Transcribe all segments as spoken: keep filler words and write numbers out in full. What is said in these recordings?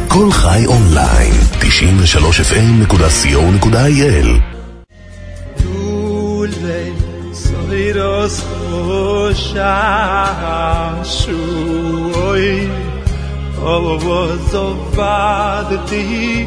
כל חי אונליין, תשעים ושלוש אף אם נקודה סי או נקודה איי אל. Dule soiros oshanshui ovozovadti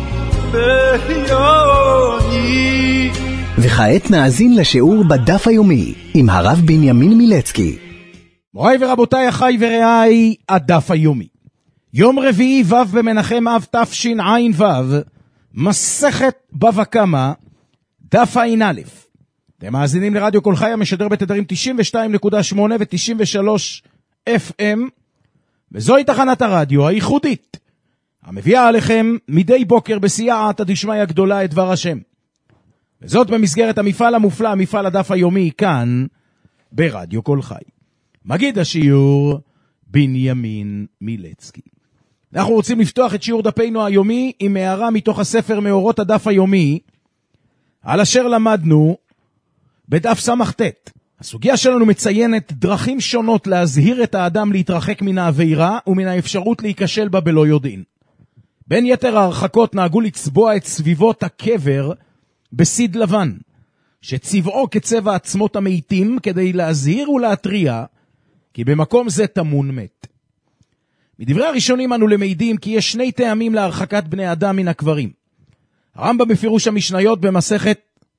beyoni. וכעת נאזין לשיעור בדף היומי עם הרב בנימין מילצקי. מוריי ורבותיי, אחי ורעיי, הדף היומי. יום רביעי ו' במנחם אב תשע"ו, מסכת בבא קמא, דף ע"א. אתם מאזינים לרדיו כל חי המשדר בתדרים תשעים ושתיים נקודה שמונה ו-תשעים ושלוש אף אם, וזוהי תחנת הרדיו הייחודית, המביאה עליכם מדי בוקר בסייעתא דשמיא גדולה את דבר השם. וזאת במסגרת המפעל המופלא, מפעל הדף היומי, כאן ברדיו כל חי. מגיד השיעור בנימין מילצקי. אנחנו רוצים לפתוח את שיעור דפנו היומי עם הערה מתוך הספר מאורות הדף היומי, על אשר למדנו בדף סמ"ט. הסוגיה שלנו מציינת דרכים שונות להזהיר את האדם להתרחק מן העבירה ומן האפשרות להיכשל בה בלא יודעין. בין יתר ההרחקות נהגו לצבוע את סביבות הקבר בסיד לבן, שצבעו כצבע עצמות המתים, כדי להזהיר ולהטריע כי במקום זה תמון מת. מדברי הראשונים אנו למדים כי יש שני טעמים להרחקת בני אדם מן הקברים. הרמב"ם בפירוש המשניות במסכת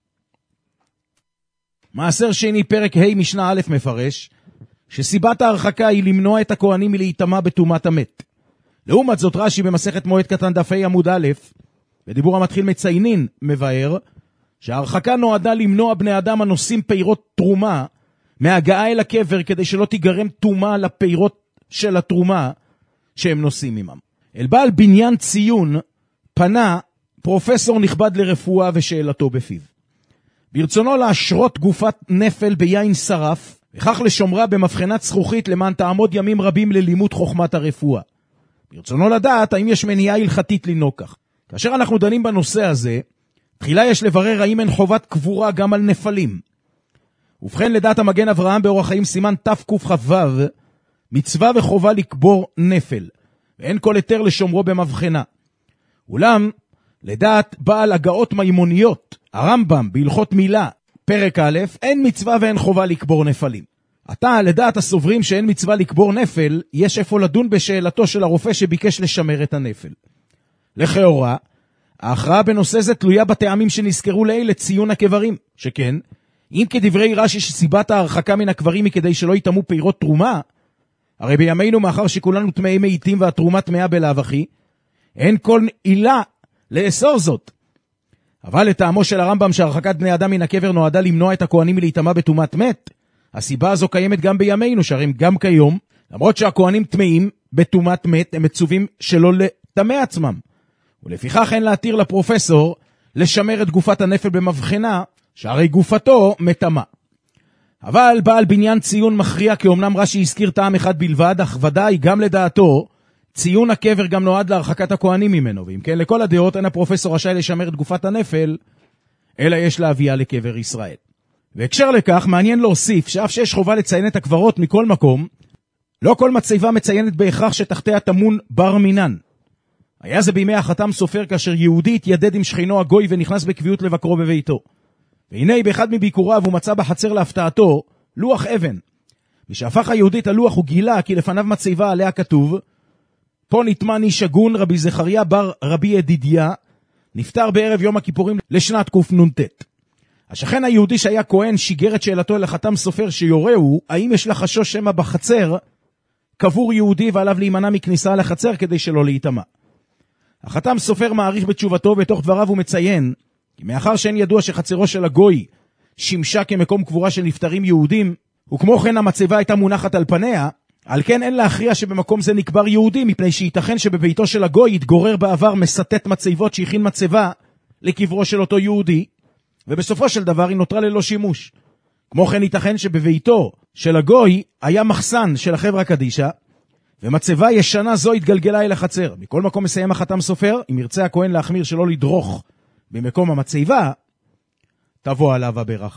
מעשר שני פרק ה' משנה א' מפרש שסיבת ההרחקה היא למנוע את הכהנים מלהיטמע בטומאת המת. לעומת זאת רש"י במסכת מועד קטן דף ה' עמוד א', בדיבור המתחיל מציינין, מבאר שההרחקה נועדה למנוע בני אדם הנושאים פירות תרומה מהגעה אל הקבר, כדי שלא תיגרם תומה לפירות של התרומה שהם נושאים עמם. אל בעל בניין ציון פנה פרופסור נכבד לרפואה ושאלתו בפיו. ברצונו להשרות גופת נפל ביין שרף, וכך לשומרה במבחנת זכוכית למען תעמוד ימים רבים ללימוד חוכמת הרפואה. ברצונו לדעת האם יש מניעה הלכתית לנהוג כך. כאשר אנחנו דנים בנושא הזה, תחילה יש לברר האם אין חובת קבורה גם על נפלים. ובכן, לדעת המגן אברהם באורח חיים סימן תקכ"ו, מצווה וחובה לקבור נפל, ואין כל היתר לשומרו במבחנה. אולם, לדעת בעל הגאות מימוניות, הרמב"ם בהלכות מילה, פרק א', אין מצווה ואין חובה לקבור נפלים. עתה, לדעת הסוברים שאין מצווה לקבור נפל, יש איפה לדון בשאלתו של הרופא שביקש לשמר את הנפל. לכאורה, ההכרעה בנושא זה תלויה בטעמים שנזכרו לעיל לציון הקברים, שכן, אם כדברי רש"י שסיבת ההרחקה מן הקברים היא כדי שלא יטמעו פירות תרומה, הרי בימינו מאחר שכולנו טמאי מתים והתרומה טמאה בלאו הכי, אין כל עילה לאסור זאת. אבל לטעמו של הרמב"ם שהרחקת בני אדם מן הקבר נועדה למנוע את הכהנים מלהיטמע בטומאת מת, הסיבה הזו קיימת גם בימינו, שהרי גם כיום, למרות שהכהנים טמאים בטומאת מת, הם מצווים שלא לטמא עצמם. ולפיכך אין להתיר לפרופסור לשמר את גופת הנפל במבחנה, שהרי גופתו מטמא. אבל בעל בניין ציון מכריע, כי אמנם רש"י הזכיר טעם אחד בלבד, אך ודאי גם לדעתו, ציון הקבר גם נועד להרחקת הכהנים ממנו, ואם כן לכל הדעות אין הפרופסור רשאי לשמר את גופת הנפל, אלא יש להביאה לקבר ישראל. והקשר לכך מעניין להוסיף שאף שיש חובה לציין את הקברות מכל מקום, לא כל מצבה מציינת בהכרח שתחתיה טמון בר מינן. היה זה בימי החתם סופר כאשר יהודי התיידד עם שכנו הגוי ונכנס בקביעות לבקרו בביתו. והנה באחד מביקוריו הוא מצא בחצר להפתעתו לוח אבן. משהפך היהודי את הלוח הוא גילה כי לפניו מצבה עליה כתוב, פה נטמע איש הגון רבי זכריה בר רבי ידידיה, נפטר בערב יום הכיפורים לשנת קנ"ט. השכן היהודי שהיה כהן שיגר את שאלתו אל החתם סופר שיורהו, האם יש לחשש שמא בחצר קבור יהודי ועליו להימנע מכניסה לחצר כדי שלא להיטמע. החתם סופר מעריך בתשובתו, בתוך דבריו הוא מציין, כי מאחר שאין ידוע שחצרו של הגוי שימשה כמקום קבורה של נפטרים יהודים, וכמו כן המצבה הייתה מונחת על פניה, על כן אין להכריע שבמקום זה נקבר יהודי, מפני שייתכן שבביתו של הגוי התגורר בעבר מסתת מצבות שהכין מצבה לקברו של אותו יהודי, ובסופו של דבר היא נותרה ללא שימוש. כמו כן ייתכן שבביתו של הגוי היה מחסן של החברה קדישה, ומצבה ישנה זו התגלגלה אל החצר. מכל מקום מסיים החתם סופר, אם ירצה הכהן להחמיר שלא לדרוך במקום המצבה, תבוא עליו הברכה.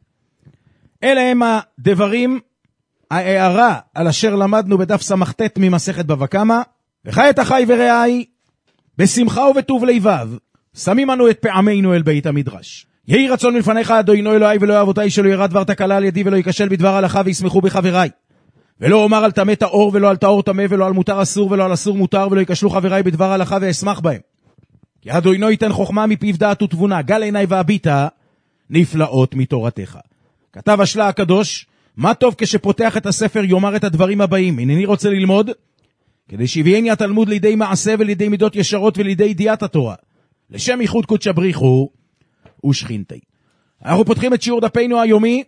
אלה הם הדברים, ההערה על אשר למדנו בדף סמ"ט ממסכת בבא קמא. וכעת אחי ורעי, בשמחה ובטוב לבב, שמים אנו את פעמינו אל בית המדרש. יהי רצון מלפניך אדוני אלוהי ולא אבותיי שלא ירד דבר תקלה על ידי ולא ייכשל בדבר הלכה וישמחו בחבריי. ולא אומר על טמא טהור ולא על טהור טמא ולא על מותר אסור ולא על אסור מותר ולא ייכשלו חבריי בדבר הלכה ואשמח בהם. כי אדוני ייתן חוכמה מפיו דעת ותבונה, גל עיניי והביטה נפלאות מתורתך. כתב השלה הקדוש, מה טוב כשפותח את הספר יאמר את הדברים הבאים, הנני רוצה ללמוד, כדי שיביאני התלמוד לידי מעשה ולידי מידות ישרות ולידי ידיעת התורה, לשם ייחוד קודש בריחו ושכינתי. אנחנו פותחים את שיעור דפינו היומי,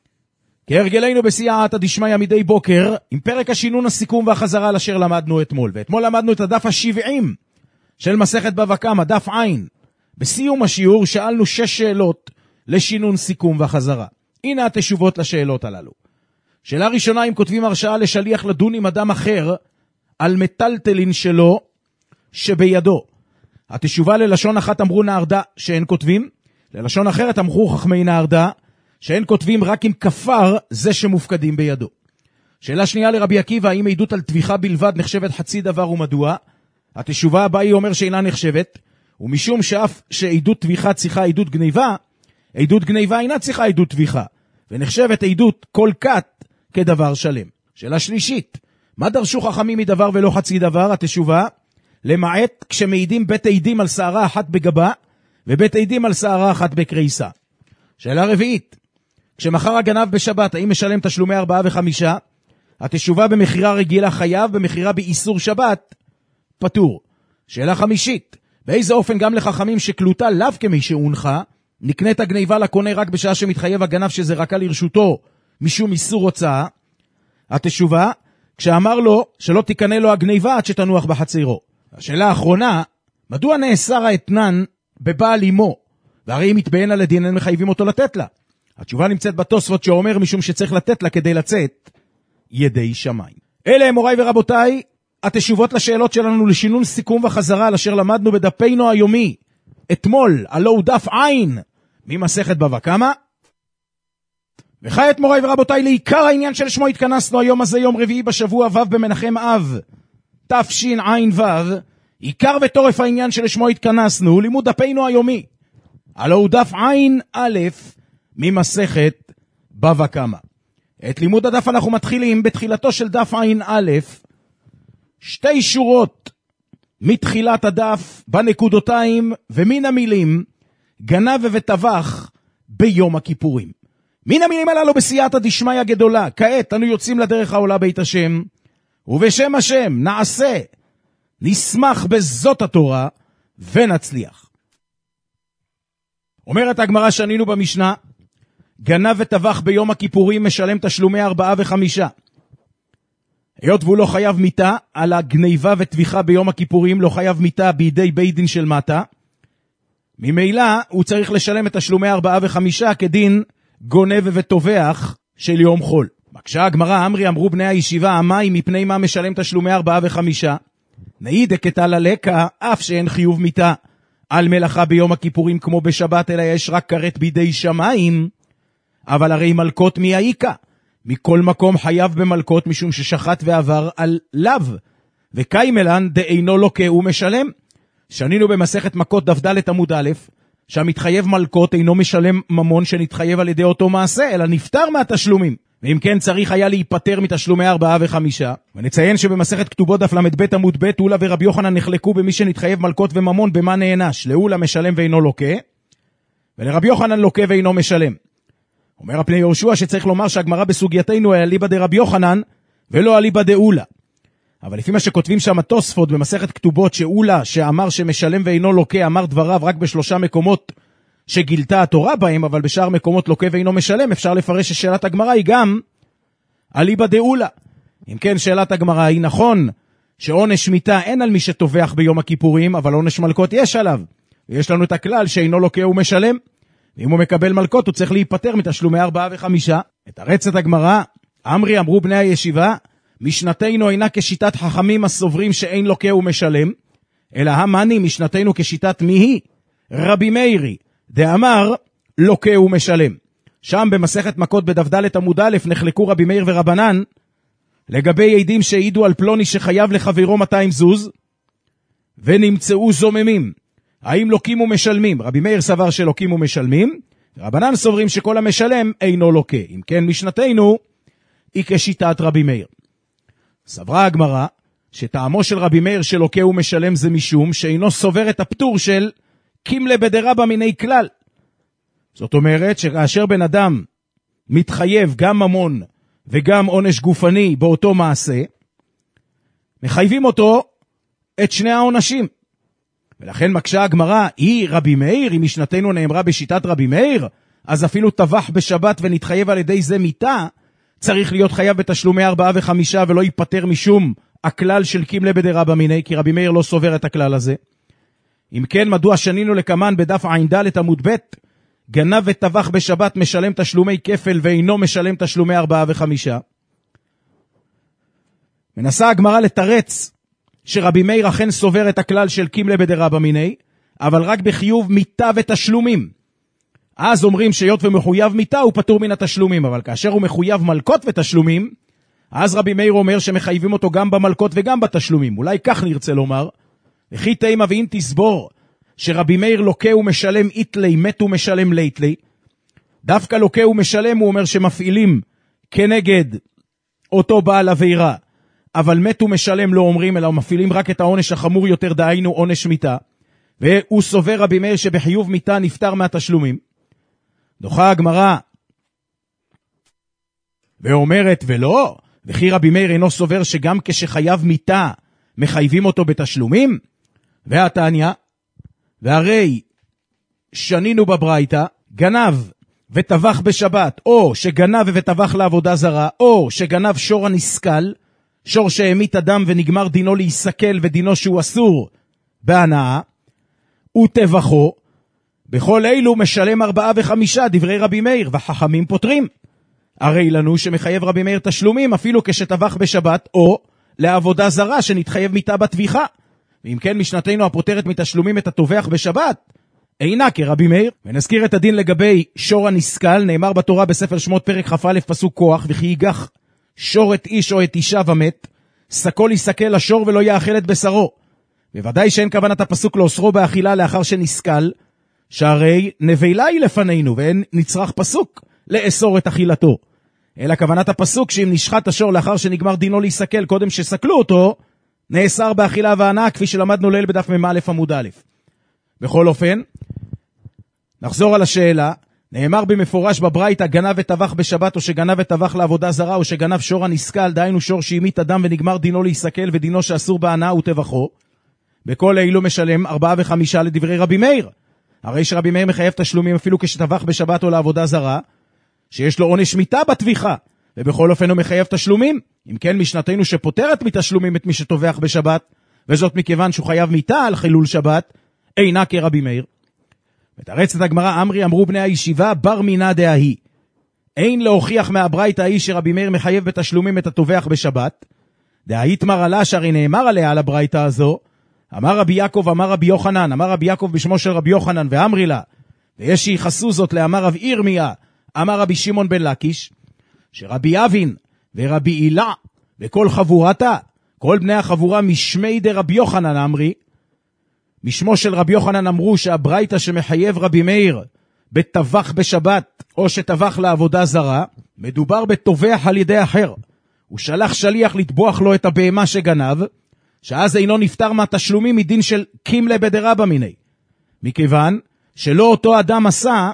כהרגלנו בסייעתא דשמיא מדי בוקר, עם פרק השינון, הסיכום והחזרה על אשר למדנו אתמול. ואתמול למדנו את הדף ה-שבעים של מסכת בבא קמא, דף עין. בסיום השיעור שאלנו שש שאלות לשינון, סיכום והחזרה. הנה התשובות לשאלות הללו. שאלה ראשונה, אם כותבים הרשאה לשליח לדון עם אדם אחר על מטלטלין שלו שבידו. התשובה ללשון אחת אמרו נהרדה שאין כותבים, ללשון אחרת אמרו חכמי נהרדה שאין כותבים רק עם כפר זה שמופקדים בידו. שאלה שנייה לרבי עקיבא, האם עדות על טביחה בלבד נחשבת חצי דבר ומדוע? התשובה הבאה היא אומר שאינה נחשבת, ומשום שאף שעדות טביחה צריכה עדות גניבה, עדות גניבה אינה צריכה עדות טביחה, ונחשבת עדות כל כת כדבר שלם. שאלה שלישית, מה דרשו חכמים מדבר ולא חצי דבר? התשובה, למעט כשמעידים בית עדים על שערה אחת בגבה, ובית עדים על שערה אחת בקריסה. שאלה רביעית, כשמחר הגנב בשבת, האם משלם תשלומי ארבעה וחמישה? התשובה, במחירה רגילה חייב, במחירה באיסור שבת פטור. שאלה חמישית, באיזה אופן גם לחכמים שקלותה לאו כמי שהונחה, נקנית הגניבה לקונה רק בשעה שמתחייב הגנב שזרקה לרשותו משום איסור הוצאה? התשובה, כשאמר לו שלא תקנה לו הגניבה עד שתנוח בחצרו. השאלה האחרונה, מדוע נאסר האתנן בבעל אמו, והרי אם מתבהן על הדין אין מחייבים אותו לתת לה? התשובה נמצאת בתוספות שאומר משום שצריך לתת לה כדי לצאת ידי שמיים. אלה הם מוריי ורבותיי התשובות לשאלות שלנו לשינון, סיכום וחזרה על אשר למדנו בדפינו היומי אתמול, הלא הוא דף עין ממסכת בבא קמא. וכעת מוריי ורבותיי לעיקר העניין של שמו התכנסנו היום הזה, יום רביעי בשבוע ו' במנחם אב תשע"ו. עיקר ותורף העניין של שמו התכנסנו, לימוד דפינו היומי, הלא הוא דף עין א' ממסכת בבא קמא. את לימוד הדף אנחנו מתחילים בתחילתו של דף עין א', שתי שורות מתחילת הדף בנקודותיים ומן המילים גנב וטבח ביום הכיפורים. מן המילים הללו בסייעתא דשמיא גדולה. כעת אנו יוצאים לדרך העולה בית השם, ובשם השם נעשה, נשמח בזאת התורה ונצליח. אומרת הגמרא, שנינו במשנה, גנב וטבח ביום הכיפורים משלם תשלומי ארבעה וחמישה. היות והוא לא חייב מיתה על הגניבה וטביחה ביום הכיפורים, לא חייב מיתה בידי בית דין של מטה, ממילא הוא צריך לשלם את תשלומי ארבעה וחמישה כדין גונב וטובח של יום חול. בקשה הגמרא, אמרי אמרו בני הישיבה, המאי מפני מה משלם תשלומי ארבעה וחמישה? נעיד כתל הלקה, אף שאין חיוב מיתה על מלאכה ביום הכיפורים כמו בשבת, אלא יש רק כרת בידי שמיים, אבל הרי מלכות מי העיקה? מכל מקום חייב במלכות משום ששחט ועבר על לאו, וקיימלן דאינו לוקה ומשלם. שנינו במסכת מכות דף ד' עמוד א', שהמתחייב מלכות אינו משלם ממון שנתחייב על ידי אותו מעשה, אלא נפטר מהתשלומים, ואם כן צריך היה להיפטר מתשלומי ארבעה וחמישה. ונציין שבמסכת כתובות דף למד ב' עמוד ב', אולה ורבי יוחנן נחלקו במי שנתחייב מלכות וממון במה נענש. לאולה משלם ואינו לוקה, ולרבי יוחנן לוקה ואינו משלם. אומר הפני יהושע שצריך לומר שהגמרא בסוגייתנו היה ליבא דרבי יוחנן ולא אליבא דאולה. אבל לפי מה שכותבים שם התוספות במסכת כתובות, שאולה שאמר שמשלם ואינו לוקה אמר דבריו רק בשלושה מקומות שגילתה התורה בהם, אבל בשאר מקומות לוקה ואינו משלם, אפשר לפרש ששאלת הגמרא היא גם אליבא דאולה. אם כן, שאלת הגמרא היא, נכון שעונש מיתה אין על מי שטובח ביום הכיפורים, אבל עונש מלכות יש עליו, ויש לנו את הכלל שאינו לוקה ומשלם, ואם הוא מקבל מלכות הוא צריך להיפטר מתשלומי ארבעה וחמישה. את הרצת הגמרא, אמרי אמרו בני הישיבה, משנתנו אינה כשיטת חכמים הסוברים שאין לוקה ומשלם, אלא המני משנתנו כשיטת מיהי? רבי מאירי, דאמר לוקה ומשלם. שם במסכת מכות בדף ד' עמוד א' נחלקו רבי מאיר ורבנן לגבי עדים שהעידו על פלוני שחייב לחברו מאתיים זוז, ונמצאו זוממים. האם לוקים ומשלמים? רבי מאיר סבר שלוקים ומשלמים, רבנן סוברים שכל המשלם אינו לוקה. אם כן, משנתנו היא כשיטת רבי מאיר. סברה הגמרא שטעמו של רבי מאיר שלוקה ומשלם זה משום שאינו סובר את הפטור של קימלה בדרבא מיני כלל. זאת אומרת שכאשר בן אדם מתחייב גם ממון וגם עונש גופני באותו מעשה, מחייבים אותו את שני העונשים. ולכן מקשה הגמרא, היא רבי מאיר, אם משנתנו נאמרה בשיטת רבי מאיר, אז אפילו טבח בשבת ונתחייב על ידי זה מיתה, צריך להיות חייב בתשלומי ארבעה וחמישה ולא ייפטר משום הכלל של קימלה בדרבא מיני, כי רבי מאיר לא סובר את הכלל הזה. אם כן, מדוע שנינו לקמן בדף ע"ד עמוד ב', גנב וטבח בשבת משלם תשלומי כפל ואינו משלם תשלומי ארבעה וחמישה? מנסה הגמרא לתרץ שרבי מאיר אכן סובר את הכלל של קימלה בדרבא מיני, אבל רק בחיוב מיתה ותשלומים. אז אומרים שיות ומחויב מיתה הוא פטור מן התשלומים, אבל כאשר הוא מחויב מלקות ותשלומים, אז רבי מאיר אומר שמחייבים אותו גם במלקות וגם בתשלומים. אולי כך נרצה לומר, וכי תימא ואם תסבור שרבי מאיר לוקה ומשלם איתלי, מת ומשלם ליתלי, דווקא לוקה ומשלם הוא אומר שמפעילים כנגד אותו בעל עבירה, אבל מת ומשלם לא אומרים, אלא מפעילים רק את העונש החמור יותר, דהיינו עונש מיתה, והוא סובר רבי מאיר שבחיוב מיתה נפטר מהתשלומים. דוחה הגמרא ואומרת ולא, וכי רבי מאיר אינו סובר שגם כשחייב מיתה מחייבים אותו בתשלומים? והתניא, והרי שנינו בברייתא, גנב וטבח בשבת, או שגנב וטבח לעבודה זרה, או שגנב שור הנסכל, שור שהמית אדם ונגמר דינו להיסכל ודינו שהוא אסור בהנאה, וטבחו, בכל אלו משלם ארבעה וחמישה, דברי רבי מאיר, וחכמים פותרים. הרי לנו שמחייב רבי מאיר תשלומים אפילו כשטבח בשבת, או לעבודה זרה שנתחייב מיתה בטביחה. ואם כן, משנתנו הפותרת מתשלומים את הטובח בשבת, אינה כרבי מאיר. ונזכיר את הדין לגבי שור הנסכל, נאמר בתורה בספר שמות פרק כ"א פסוק כוח, וכי ייגח שור את איש או את אישה ומת, סקול יסקל לשור ולא יאכל את בשרו. בוודאי שאין כוונת הפסוק לאוסרו באכילה לאחר שנסכל, שהרי נבילה היא לפנינו, ואין נצרך פסוק לאסור את אכילתו. אלא כוונת הפסוק שאם נשחט השור לאחר שנגמר דינו להיסקל קודם שסקלו אותו, נאסר באכילה והנאה, כפי שלמדנו ליל בדף מ"א עמוד א'. בכל אופן, נחזור על השאלה. נאמר במפורש בברייתא, גנב וטבח בשבת, או שגנב וטבח לעבודה זרה, או שגנב שור הנסכל, דהיינו שור שהמית אדם ונגמר דינו להיסקל ודינו שאסור בהנאה וטבחו. בכל אלו משלם ארבעה וחמישה לדברי רבי מאיר. הרי שרבי מאיר מחייב תשלומים אפילו כשטבח בשבת או לעבודה זרה, שיש לו עונש מיתה בטביחה, ובכל אופן הוא מחייב תשלומים. אם כן, משנתנו שפותרת מתשלומים את מי שטובח בשבת, וזאת מכיוון שהוא חייב מיתה על חילול שבת, אינה כרבי מאיר. מתרצת הגמרא, אמרי אמרו בני הישיבה, בר מינה דהי. אין להוכיח מהברייתא ההיא שרבי מאיר מחייב בתשלומים את הטובח בשבת. דהית מרלה שהרי נאמר עליה על הברייתא הזו, אמר רבי יעקב, אמר רבי יוחנן, אמר רבי יעקב בשמו של רבי יוחנן, ואמרי לה, ויש שיחסו זאת לאמר רב ירמיה, אמר רבי שמעון בן לקיש, שרבי אבין ורבי הילה וכל חבורתה, כל בני החבורה משמי דרבי יוחנן אמרי, משמו של רבי יוחנן אמרו שהברייתא שמחייב רבי מאיר בטבח בשבת או שטבח לעבודה זרה, מדובר בטובח על ידי אחר. הוא שלח שליח לטבוח לו את הבהמה שגנב, שאז אינו נפטר מהתשלומים מדין של קימלה בדרבא מיני, מכיוון שלא אותו אדם עשה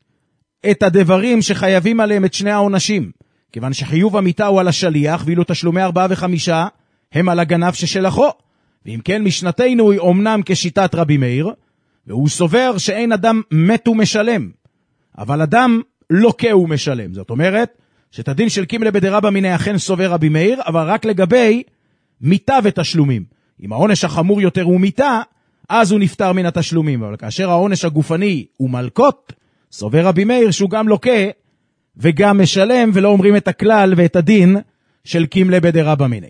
את הדברים שחייבים עליהם את שני העונשים, כיוון שחיוב המיתה הוא על השליח, ואילו תשלומי ארבעה וחמישה הם על הגנב ששלחו. ואם כן, משנתנו היא אומנם כשיטת רבי מאיר, והוא סובר שאין אדם מת ומשלם, אבל אדם לוקה ומשלם. זאת אומרת, שאת הדין של קימלה בדרבא מיני אכן סובר רבי מאיר, אבל רק לגבי מיתה ותשלומים. אם העונש החמור יותר הוא מיתה, אז הוא נפטר מן התשלומים. אבל כאשר העונש הגופני הוא מלקות, סובר רבי מאיר שהוא גם לוקה וגם משלם, ולא אומרים את הכלל ואת הדין של קימלה בדרבא מיני.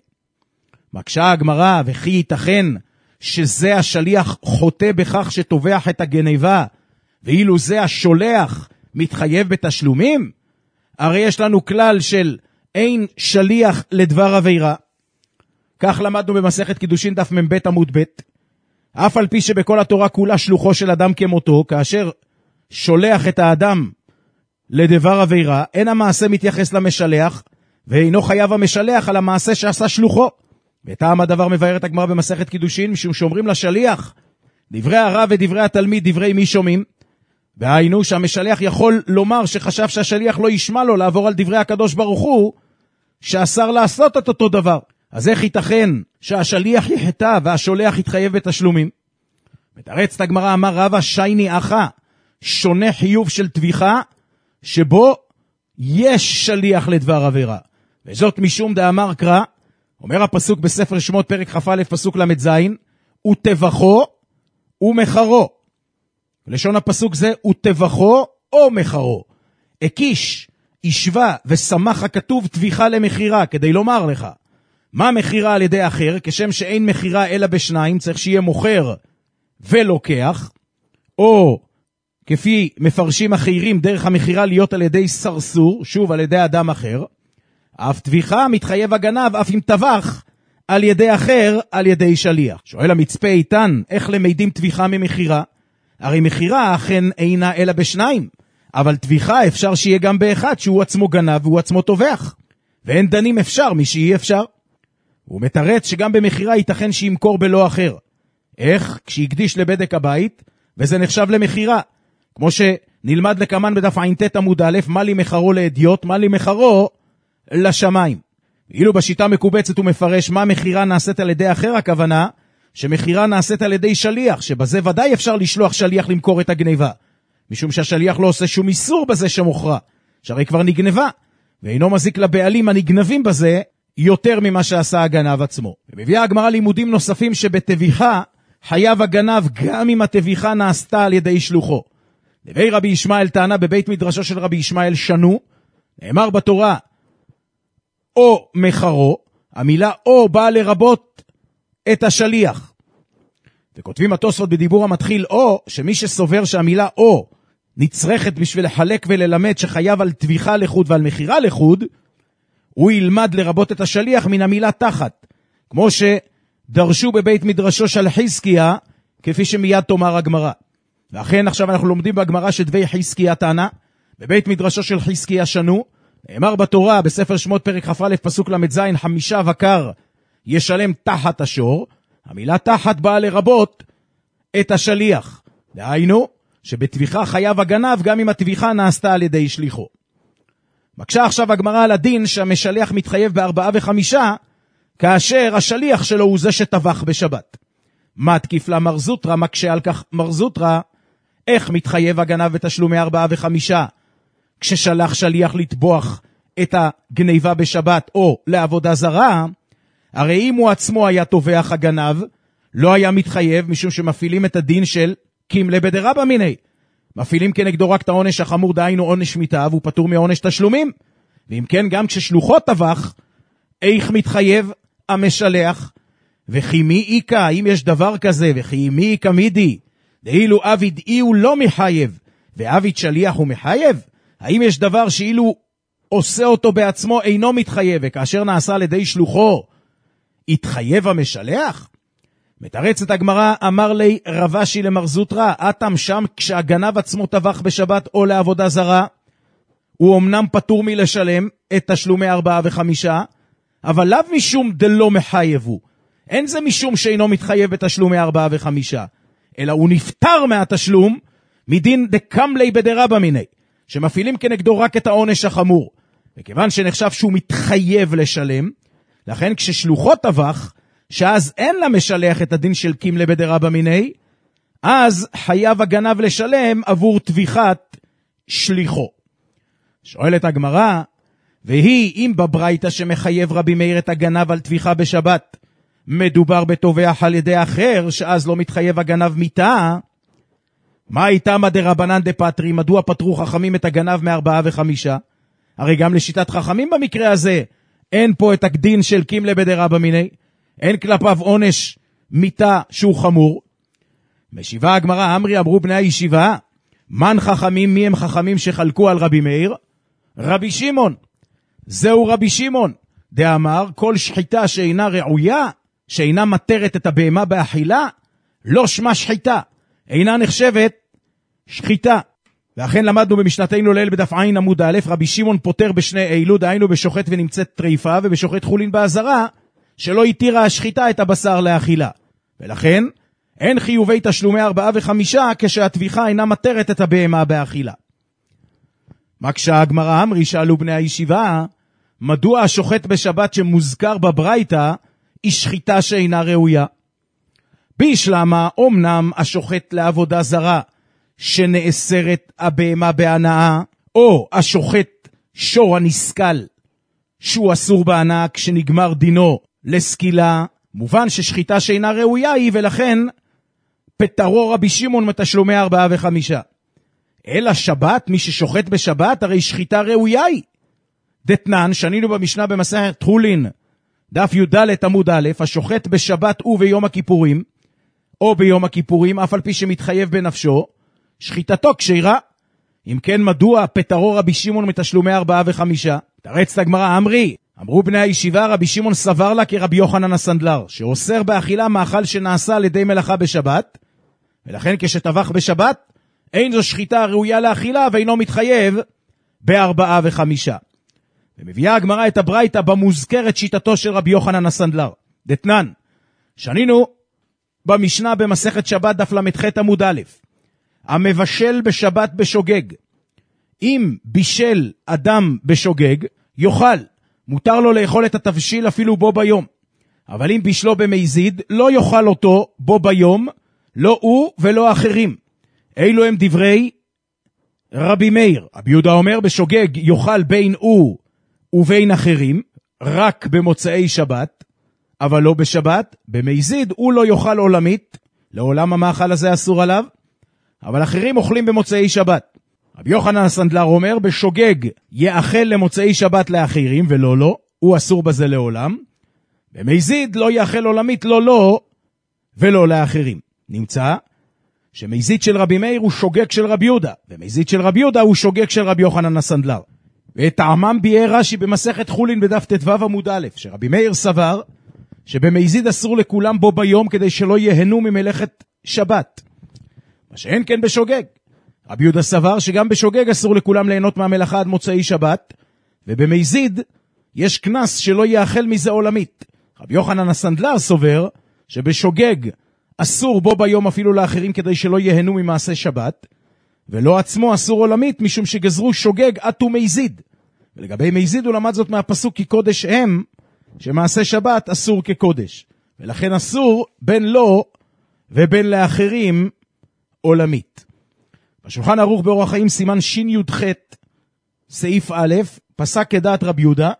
מקשה הגמרא, וכי ייתכן שזה השליח חוטא בכך שטובח את הגניבה, ואילו זה השולח מתחייב בתשלומים? הרי יש לנו כלל של אין שליח לדבר עבירה. כך למדנו במסכת קידושין דף מ"ב עמוד ב', אף על פי שבכל התורה כולה שלוחו של אדם כמותו, כאשר שולח את האדם לדבר עבירה, אין המעשה מתייחס למשלח, ואינו חייב המשלח על המעשה שעשה שלוחו. וטעם הדבר מבאר את הגמרא במסכת קידושין, משום שאומרים לשליח, דברי הרב ודברי התלמיד, דברי מי שומעים? והיינו שהמשלח יכול לומר שחשב שהשליח לא ישמע לו לעבור על דברי הקדוש ברוך הוא, שאסר לעשות את אותו דבר. אז איך ייתכן שהשליח יחטא והשולח יתחייב בתשלומים? מתרצת הגמרא, אמר רבא שייני אחא, שונה חיוב של טביחה, שבו יש שליח לדבר עבירה. וזאת משום דאמר קרא, אומר הפסוק בספר שמות פרק כ"א פסוק למד זין, ותבחו ומחרו. לשון הפסוק זה ותבחו או מחרו. הקיש, ישבה ושמח הכתוב טביחה למחירה, כדי לומר לך, מה מחירה על ידי אחר? כשם שאין מחירה אלא בשניים, צריך שיהיה מוכר ולוקח, או כפי מפרשים אחרים, דרך המחירה להיות על ידי סרסור, שוב על ידי אדם אחר, אף טביחה מתחייב הגנב, אף אם טבח על ידי אחר, על ידי שליח. שואל המצפה איתן, איך למדים טביחה ממחירה? הרי מחירה אכן אינה אלא בשניים, אבל טביחה אפשר שיהיה גם באחד, שהוא עצמו גנב והוא עצמו טובח. ואין דנים אפשר מי שיהיה אפשר. הוא מתרץ שגם במחירה ייתכן שימכור בלא אחר. איך? כשיקדיש לבדק הבית, וזה נחשב למחירה. כמו שנלמד לקמן בדף ע"ט עמוד א', מה לי מחרו לאדיוט, מה לי מחרו לשמיים. אילו בשיטה מקובצת הוא מפרש מה מחירה נעשית על ידי אחר, הכוונה שמחירה נעשית על ידי שליח, שבזה ודאי אפשר לשלוח שליח למכור את הגניבה, משום שהשליח לא עושה שום איסור בזה שמוכרה, שהרי כבר נגנבה, ואינו מזיק לבעלים הנגנבים בזה יותר ממה שעשה הגנב עצמו. ומביאה הגמרא לימודים נוספים שבטביחה חייב הגנב גם אם הטביחה נעשתה על ידי שלוחו. דבי רבי ישמעאל טענה בבית מדרשו של רבי ישמעאל שנו, נאמר בתורה או מחרו, המילה או באה לרבות את השליח. וכותבים התוספות בדיבור המתחיל או, שמי שסובר שהמילה או נצרכת בשביל לחלק וללמד שחייב על טביחה לחוד ועל מחירה לחוד, הוא ילמד לרבות את השליח מן המילה תחת, כמו שדרשו בבית מדרשו של חזקיה, כפי שמיד תאמר הגמרא. ואכן עכשיו אנחנו לומדים בגמרא שדבי חזקיה טענה, בבית מדרשו של חזקיה שנו, נאמר בתורה בספר שמות פרק כ"א פסוק למד זין, חמישה בקר ישלם תחת השור, המילה תחת באה לרבות את השליח. דהיינו, שבטביחה חייב הגנב גם אם הטביחה נעשתה על ידי שליחו. מקשה עכשיו הגמרא על הדין שהמשלח מתחייב בארבעה וחמישה, כאשר השליח שלו הוא זה שטבח בשבת. מה תקיף לה מר זוטרא, מקשה על כך מר זוטרא, איך מתחייב הגנב בתשלומי ארבעה וחמישה, כששלח שליח לטבוח את הגניבה בשבת או לעבודה זרה? הרי אם הוא עצמו היה טובח הגנב, לא היה מתחייב, משום שמפעילים את הדין של קימלה בדרבא מיני. מפעילים כנגדו רק את העונש החמור, דהיינו עונש מיתה, והוא פטור מעונש תשלומים. ואם כן, גם כששלוחו טבח, איך מתחייב המשלח? וכי מי איקה, אם יש דבר כזה, וכי מי איקה מידי, דאילו אביד אי הוא לא מחייב, ואביד שליח הוא מחייב? האם יש דבר שאילו עושה אותו בעצמו אינו מתחייב, וכאשר נעשה על ידי שלוחו, התחייב המשלח? מתרצת הגמרא, אמר לי רבשי למר זוטרא, אתם שם כשהגנב עצמו טבח בשבת או לעבודה זרה, הוא אמנם פטור מלשלם את תשלומי ארבעה וחמישה, אבל לאו משום דלא מחייבו. אין זה משום שאינו מתחייב בתשלומי ארבעה וחמישה, אלא הוא נפטר מהתשלום מדין דקמלי בדרבא מיני, שמפעילים כנגדו רק את העונש החמור. וכיוון שנחשב שהוא מתחייב לשלם, לכן כששלוחו טבח, שאז אין לה משלח את הדין של קימלה בדרבא מיני, אז חייב הגנב לשלם עבור טביחת שליחו. שואלת הגמרא, והיא אם בברייתא שמחייב רבי מאיר את הגנב על טביחה בשבת, מדובר בטובח על ידי אחר, שאז לא מתחייב הגנב מיתה, מה הייתה מדרבנן דפטרי? מדוע פטרו חכמים את הגנב מארבעה וחמישה? הרי גם לשיטת חכמים במקרה הזה, אין פה את הקדין של קימלה בדרבא מיני, אין כלפיו עונש מיתה שהוא חמור. משיבה הגמרא, אמרי אמרו בני הישיבה, מן חכמים, מי הם חכמים שחלקו על רבי מאיר? רבי שמעון. זהו רבי שמעון, דאמר כל שחיטה שאינה ראויה, שאינה מתרת את הבהמה באכילה, לא שמה שחיטה, אינה נחשבת שחיטה. ואכן למדנו במשנתנו ליל בדף עין עמוד א', רבי שמעון פותר בשני אילו, דהיינו בשוחט ונמצאת טריפה, ובשוחט חולין בעזרה, שלא התירה השחיטה את הבשר לאכילה. ולכן, אין חיובי תשלומי ארבעה וחמישה, כשהטביחה אינה מתרת את הבהמה באכילה. מקשה הגמרא, אמרי שאלו בני הישיבה, מדוע השוחט בשבת שמוזכר בברייתא, היא שחיטה שאינה ראויה? בישלמה, אומנם השוחט לעבודה זרה, שנאסרת הבהמה בהנאה, או השוחט שור הנסקל, שהוא אסור בהנאה כשנגמר דינו לסקילה, מובן ששחיטה שאינה ראויה היא, ולכן פטרו רבי שמעון מתשלומי ארבעה וחמישה. אלא שבת, מי ששוחט בשבת, הרי שחיטה ראויה היא. דתנן, שנינו במשנה במסכת חולין, דף י"ד עמוד א', השוחט בשבת וביום הכיפורים, או ביום הכיפורים, אף על פי שמתחייב בנפשו, שחיטתו כשרה. אם כן, מדוע פטרו רבי שמעון מתשלומי ארבעה וחמישה? תרץ הגמרא, אמרי, אמרו בני הישיבה, רבי שמעון סבר לה כרבי יוחנן הסנדלר, שאוסר באכילה מאכל שנעשה על ידי מלאכה בשבת, ולכן כשטבח בשבת, אין זו שחיטה ראויה לאכילה, ואינו מתחייב בארבעה וחמישה. ומביאה הגמרא את הברייתא במוזכרת שיטתו של רבי יוחנן הסנדלר. דתנן, שנינו במשנה במסכת שבת דף למ"ח עמוד א', המבשל בשבת בשוגג, אם בישל אדם בשוגג, יאכל, מותר לו לאכול את התבשיל אפילו בו ביום. אבל אם בישלו במזיד, לא יאכל אותו בו ביום, לא הוא ולא אחרים. אילו הם דברי רבי מאיר. רבי יהודה אומר, בשוגג יאכל בין הוא ובין אחרים, רק במוצאי שבת, אבל לא בשבת. במזיד הוא לא יאכל עולמית, לעולם המאכל הזה אסור עליו, אבל אחרים אוכלים במוצאי שבת. רבי יוחנן הסנדלר אומר, בשוגג יאכל למוצאי שבת לאחרים, ולא לא, הוא אסור בזה לעולם. במזיד לא יאכל עולמית, לא לא, ולא לאחרים. נמצא שמזיד של רבי מאיר הוא שוגג של רבי יהודה, ומזיד של רבי יהודה הוא שוגג של רבי יוחנן הסנדלר. וטעמם ביאר רש"י במסכת חולין בדף ט"ו עמוד א', שרבי מאיר סבר שבמזיד אסור לכולם בו ביום, כדי שלא יהנו ממלאכת שבת. מה שאין כן בשוגג. רבי יהודה סבר שגם בשוגג אסור לכולם ליהנות מהמלאכה עד מוצאי שבת, ובמזיד יש כנס שלא יאכל מזה עולמית. רבי יוחנן הסנדלר סובר שבשוגג אסור בו ביום אפילו לאחרים, כדי שלא יהנו ממעשה שבת, ולא עצמו אסור עולמית, משום שגזרו שוגג עד ומזיד. ולגבי מזיד הוא למד זאת מהפסוק, כי קודש הם, שמעשה שבת אסור כקודש, ולכן אסור בין לו ובין לאחרים עולמית. בשולחן ערוך באורח חיים סימן שי"ח סעיף א', פסק כדעת רבי יהודה,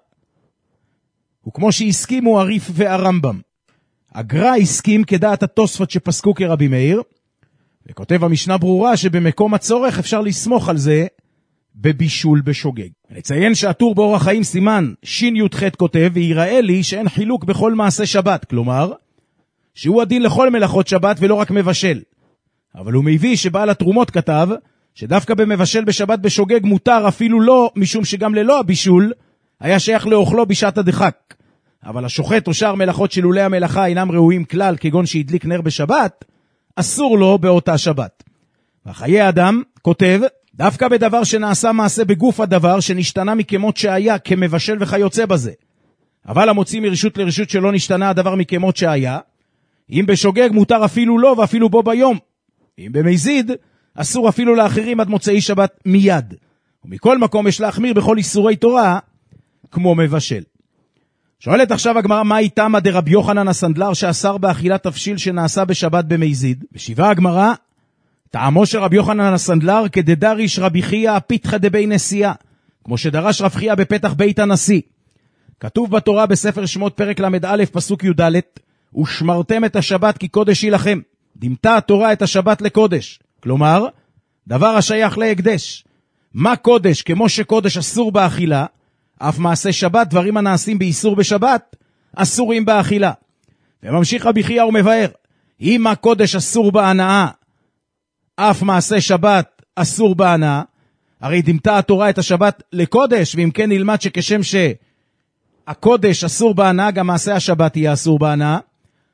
וכמו שהסכימו הריף והרמב"ם. הגר"א הסכים כדעת התוספות שפסקו כרבי מאיר, וכותב המשנה ברורה שבמקום הצורך אפשר לסמוך על זה בבישול בשוגג. נציין שהטור באורח חיים סימן שי"ח כותב, ויראה לי שאין חילוק בכל מעשה שבת, כלומר שהוא הדין לכל מלאכות שבת ולא רק מבשל. אבל הוא מביא שבעל התרומות כתב שדווקא במבשל בשבת בשוגג מותר אפילו לא, משום שגם ללא הבישול היה שייך לאוכלו בשעת הדחק. אבל השוחט או שאר מלאכות שלולי המלאכה אינם ראויים כלל, כגון שהדליק נר בשבת, אסור לו באותה שבת. וחיי אדם כותב, דווקא בדבר שנעשה מעשה בגוף הדבר, שנשתנה מכמות שהיה כמבשל וכיוצא בזה. אבל המוציא מרשות לרשות שלא נשתנה הדבר מכמות שהיה, אם בשוגג מותר אפילו לא ואפילו בו ביום. אם במזיד, אסור אפילו לאחרים עד מוצאי שבת מיד. ומכל מקום יש להחמיר בכל איסורי תורה, כמו מבשל. שואלת עכשיו הגמרא, מה איתמה דרבי יוחנן הסנדלר שאסר באכילת תבשיל שנעשה בשבת במזיד? משיבה הגמרא, טעמו של רבי יוחנן הסנדלר כדדריש רבי חייא פיתחא דבי נשיאה, כמו שדרש רב חייא בפתח בית הנשיא. כתוב בתורה בספר שמות פרק למד א' פסוק י"ד, ושמרתם את השבת כי קודש היא לכם. דימתה התורה את השבת לקודש, כלומר דבר השייך להקדש. מה קודש? כמו שקודש אסור באכילה, אף מעשה שבת, דברים הנעשים באיסור בשבת, אסורים באכילה. וממשיך רבי חייא ומבאר, אם הקודש אסור בהנאה, אף מעשה שבת אסור בהנאה, הרי דימתה התורה את השבת לקודש, ואם כן נלמד שכשם שהקודש אסור בהנאה, גם מעשה השבת יהיה אסור בהנאה.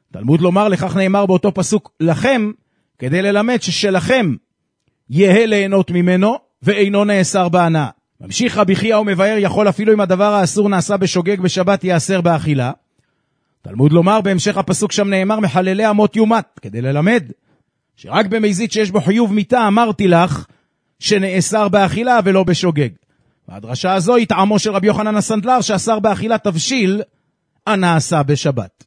תלמוד לומר, לכך נאמר באותו פסוק לכם, כדי ללמד ששלכם יהיה ליהנות ממנו, ואינו נאסר בהנאה. ממשיך רבי חייא ומבאר, יכול אפילו אם הדבר האסור נעשה בשוגג בשבת יאסר באכילה. תלמוד לומר, בהמשך הפסוק שם נאמר, מחללי אמות יומת, כדי ללמד שרק במזיד שיש בו חיוב מיתה, אמרתי לך שנאסר באכילה ולא בשוגג. והדרשה הזו היא טעמו של רבי יוחנן הסנדלר, שאסר באכילה תבשיל הנעשה בשבת.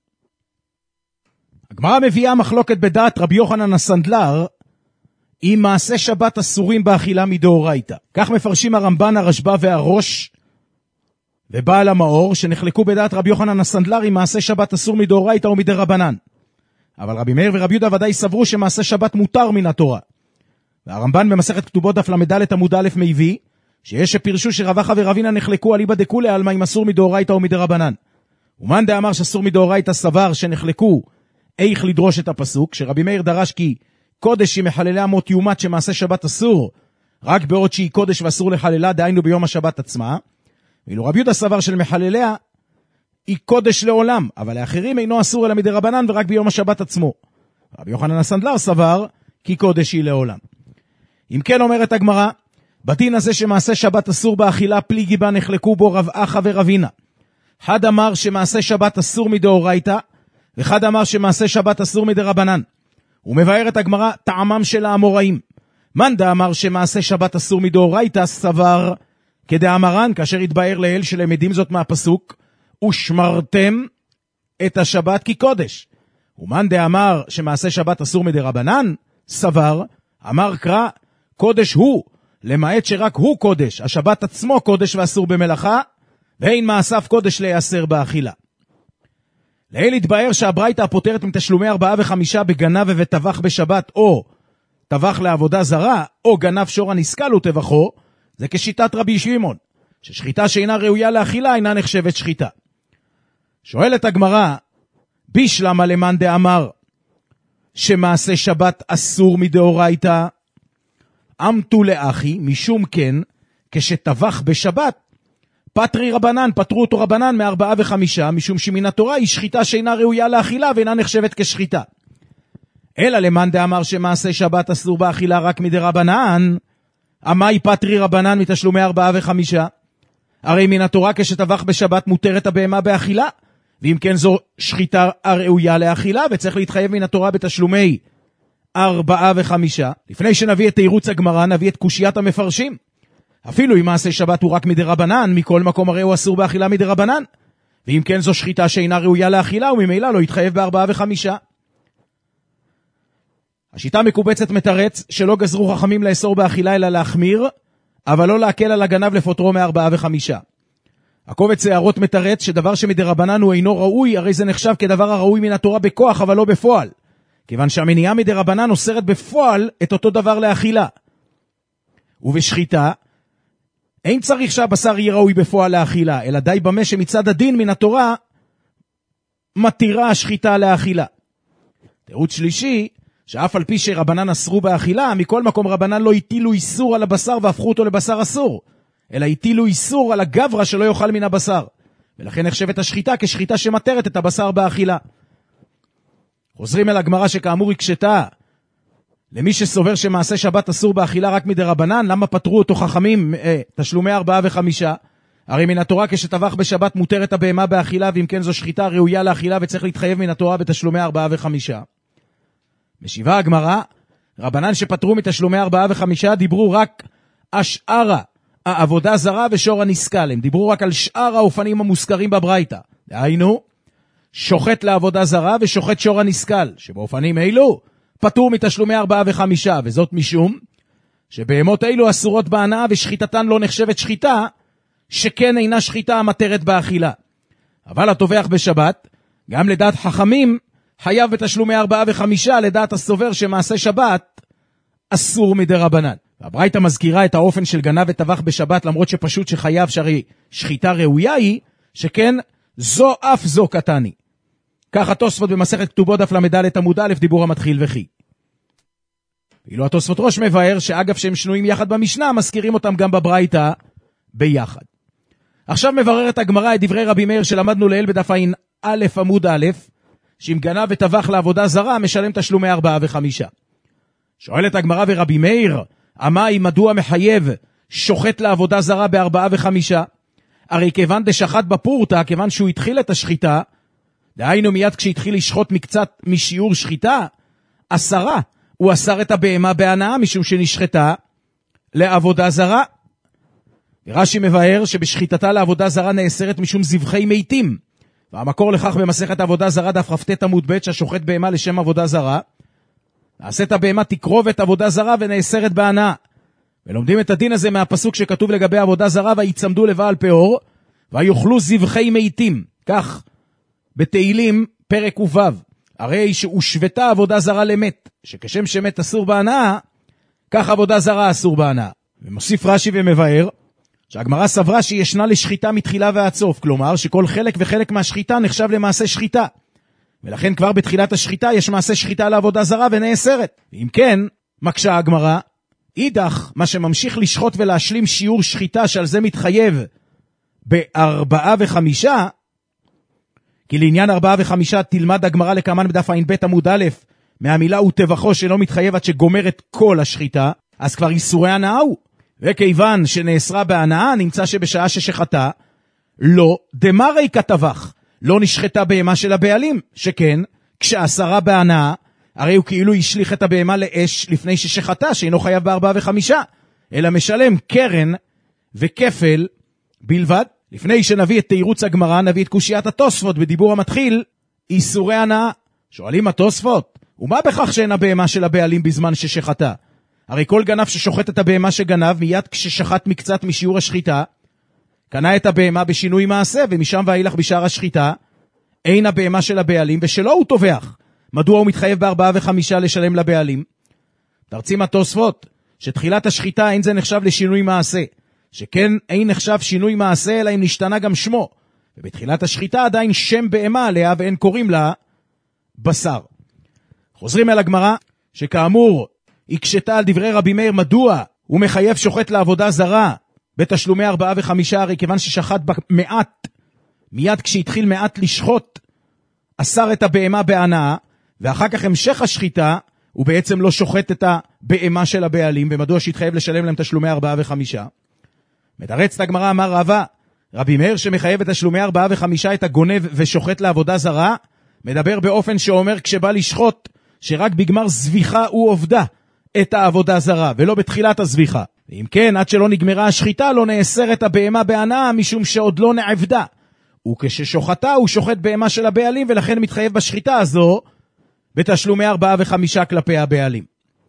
הגמרא מביאה מחלוקת בדעת רבי יוחנן הסנדלר, עם מעשה שבת אסורים באכילה מדאורייתא. כך מפרשים הרמב"ן, הרשב"א והראש ובעל המאור, שנחלקו בדעת רבי יוחנן הסנדלר עם מעשה שבת אסור מדאורייתא או מדרבנן. אבל רבי מאיר ורבי יהודה ודאי סברו שמעשה שבת מותר מן התורה. והרמב"ן במסכת כתובות דף למד עמוד א' מביא, שיש שפירשו שרבחה ורבינה נחלקו אליבא דכולי עלמא אם אסור מדאורייתא או מדרבנן. ומאן דאמר שאסור מדאורייתא סבר שנחלקו איך לדרוש את הפסוק, שרבי מאיר דרש כי קודש היא מחללי אמות יומת שמעשה שבת אסור, רק בעוד שהיא קודש ואסור לחללה, דהיינו ביום השבת עצמה. ואילו רבי יהודה סבר של מחלליה היא קודש לעולם, אבל לאחרים אינו אסור אלא מדרבנן ורק ביום השבת עצמו. רבי יוחנן הסנדלר סבר כי קודש היא לעולם. אם כן אומרת הגמרא, בדין הזה שמעשה שבת אסור באכילה פליגי בה נחלקו בו רב אחא ורבינה. אחד אמר שמעשה שבת אסור מדאורייתא, ואחד אמר שמעשה שבת אסור מדרבנן. הוא מבאר את הגמרא טעמם של האמוראים. מאן דאמר שמעשה שבת אסור מדאורייתא סבר כדאמרן, כאשר התבאר לאל שלמדים זאת מהפסוק, ושמרתם את השבת כי קודש. ומאן דאמר שמעשה שבת אסור מדרבנן סבר, אמר קרא, קודש הוא, למעט שרק הוא קודש, השבת עצמו קודש ואסור במלאכה, ואין מעשיו קודש להיאסר באכילה. לאל התבאר שהברייתא הפותרת מתשלומי ארבעה וחמישה בגנב וטבח בשבת, או טבח לעבודה זרה, או גנב שור הנסכל וטבחו, זה כשיטת רבי שמעון, ששחיטה שאינה ראויה לאכילה אינה נחשבת שחיטה. שואלת הגמרא, בישלמה למאן דאמר שמעשה שבת אסור מדאורייתא, אמתו לאחי, משום כן, כשטבח בשבת, פטרי רבנן, פטרו אותו רבנן מארבעה וחמישה, משום שמן התורה היא שחיטה שאינה ראויה לאכילה ואינה נחשבת כשחיטה. אלא למאן דאמר שמעשה שבת אסור באכילה רק מדרבנן, אמי פטרי רבנן מתשלומי ארבעה וחמישה, הרי מן התורה כשטבח בשבת מותרת הבהמה באכילה, ואם כן זו שחיטה הראויה לאכילה, וצריך להתחייב מן התורה בתשלומי ארבעה וחמישה. לפני שנביא את תירוץ הגמרא, נביא את קושיית המפרשים. אפילו אם מעשה שבת הוא רק מדרבנן, מכל מקום הרי הוא אסור באכילה מדרבנן, ואם כן זו שחיטה שאינה ראויה לאכילה, וממילא לא יתחייב בארבעה וחמישה. השיטה מקובצת מתרץ שלא גזרו חכמים לאסור באכילה אלא להחמיר, אבל לא להקל על הגנב לפוטרו מארבעה וחמישה. הקובץ הערות מתרץ שדבר שמדרבנן הוא אינו ראוי, הרי זה נחשב כדבר הראוי מן התורה בכוח אבל לא בפועל, כיוון שהמניעה מדרבנן אוסרת בפועל את אותו דבר לאכילה. ובשחיטה אין צריך שהבשר יהיה ראוי בפועל לאכילה, אלא די במה שמצד הדין מן התורה מתירה השחיטה לאכילה. תירוץ שלישי, שאף על פי שרבנן אסרו באכילה, מכל מקום רבנן לא הטילו איסור על הבשר והפכו אותו לבשר אסור, אלא הטילו איסור על הגברה שלא יאכל מן הבשר, ולכן נחשבת השחיטה כשחיטה שמתרת את הבשר באכילה. חוזרים אל הגמרא שכאמור הקשתה, למי שסובר שמעשה שבת אסור באכילה רק מדרבנן, למה פטרו אותו חכמים אה, תשלומי ארבעה וחמישה? הרי מן התורה כשטבח בשבת מותרת הבהמה באכילה, ואם כן זו שחיטה ראויה לאכילה וצריך להתחייב מן התורה בתשלומי ארבעה וחמישה. משיבה הגמרא, רבנן שפטרו מתשלומי ארבעה וחמישה דיברו רק השארה, העבודה זרה ושור הנסכל. הם דיברו רק על שאר האופנים המוזכרים בברייתא. דהיינו, שוחט לעבודה זרה ושוחט שור הנסכל, שבאופנים אילו פטור מתשלומי ארבעה וחמישה, וזאת משום שבהמות אילו אסורות בהנאה ושחיטתן לא נחשבת שחיטה, שכן אינה שחיטה המתרת באכילה. אבל הטובח בשבת, גם לדעת חכמים, חייב בתשלומי ארבעה וחמישה, לדעת הסובר שמעשה שבת אסור מדרבנן. והברייתא מזכירה את האופן של גנב וטבח בשבת, למרות שפשוט שחייב שהרי שחיטה ראויה היא, שכן זו אף זו קטני. כך התוספות במסכת כתובות דף למד עמוד א' דיבור המתחיל וכי. ואילו התוספות ראש מבאר שאגב שהם שנויים יחד במשנה, מזכירים אותם גם בברייתא ביחד. עכשיו מבררת הגמרא את דברי רבי מאיר שלמדנו לעיל בדף עין א' עמוד א', שאם גנב וטבח לעבודה זרה, משלם תשלומי ארבעה וחמישה. שואלת הגמרא ורבי מאיר, אמי מדוע מחייב שוחט לעבודה זרה בארבעה וחמישה? הרי כיוון דשחט בפורטה, כיוון שהוא התחיל את השחיטה, דהיינו מיד כשהתחיל לשחוט מקצת משיעור שחיטה, עשרה, הוא אסר את הבהמה בהנאה משום שנשחטה לעבודה זרה. רש"י מבאר שבשחיטתה לעבודה זרה נאסרת משום זבחי מתים, והמקור לכך במסכת עבודה זרה דף כ"ט עמוד ב' שהשוחט בהמה לשם עבודה זרה, נעשית הבהמה תקרובת עבודה זרה ונאסרת בהנאה. ולומדים את הדין הזה מהפסוק שכתוב לגבי עבודה זרה, ויצמדו לבעל פאור ויאכלו זבחי מתים, כך בתהילים פרק ו', הרי שהושוותה עבודה זרה למת, שכשם שמת אסור בהנאה, כך עבודה זרה אסור בהנאה. ומוסיף רש"י ומבאר שהגמרא סברה שישנה לשחיטה מתחילה ועד סוף, כלומר שכל חלק וחלק מהשחיטה נחשב למעשה שחיטה, ולכן כבר בתחילת השחיטה יש מעשה שחיטה לעבודה זרה ונאסרת. ואם כן, מקשה הגמרא, אידך, מה שממשיך לשחוט ולהשלים שיעור שחיטה שעל זה מתחייב בארבעה וחמישה, כי לעניין ארבעה וחמישה תלמד הגמרא לקמן בדף עין בית עמוד א', מהמילה וטבחו שלא מתחייב עד שגומר את כל השחיטה, אז כבר איסורי הנאה הוא. וכיוון שנאסרה בהנאה, נמצא שבשעה ששחטה, לא דמרי כתבח, לא נשחטה בהמה של הבעלים, שכן, כשאסרה בהנאה, הרי הוא כאילו השליך את הבהמה לאש לפני ששחטה, שאינו חייב בארבעה וחמישה, אלא משלם קרן וכפל בלבד. לפני שנביא את תירוץ הגמרא, נביא את קושיית התוספות בדיבור המתחיל, איסורי הנאה. שואלים התוספות, ומה בכך שאין הבהמה של הבעלים בזמן ששחטה? הרי כל גנב ששוחט את הבהמה שגנב, מיד כששחט מקצת משיעור השחיטה, קנה את הבהמה בשינוי מעשה, ומשם ואילך בשאר השחיטה, אין הבהמה של הבעלים, ושלא הוא תובח. מדוע הוא מתחייב בארבעה וחמישה לשלם לבעלים? תרצים התוספות, שתחילת השחיטה אין זה נחשב לשינוי מעשה, שכן אין נחשב שינוי מעשה, אלא אם נשתנה גם שמו, ובתחילת השחיטה עדיין שם בהמה עליה, ואין קוראים לה בשר. חוזרים אל הגמרא, שכאמור, הקשתה על דברי רבי מאיר, מדוע הוא מחייב שוחט לעבודה זרה, בתשלומי ארבעה וחמישה, הרי כיוון ששחט מעט, מיד כשהתחיל מעט לשחוט, אסר את הבהמה בהנאה, ואחר כך המשך השחיטה, הוא בעצם לא שוחט את הבהמה של הבעלים, ומדוע שהתחייב לשלם להם תשלומי ארבעה וחמישה. מתרץ הגמרא, אמר רבא, רבי מאיר שמחייב את תשלומי ארבעה וחמישה את הגונב ושוחט לעבודה זרה, מדבר באופן שאומר כשבא לשחוט, שרק בגמר זביחה הוא עובדה את העבודה זרה, ולא בתחילת הזביחה. ואם כן, עד שלא נגמרה השחיטה, לא נאסרת הבהמה בהנאה, משום שעוד לא נעבדה. וכששוחטה הוא שוחט בהמה של הבעלים, ולכן מתחייב בשחיטה הזו, בתשלומי ארבעה וחמישה כלפי הבעלים.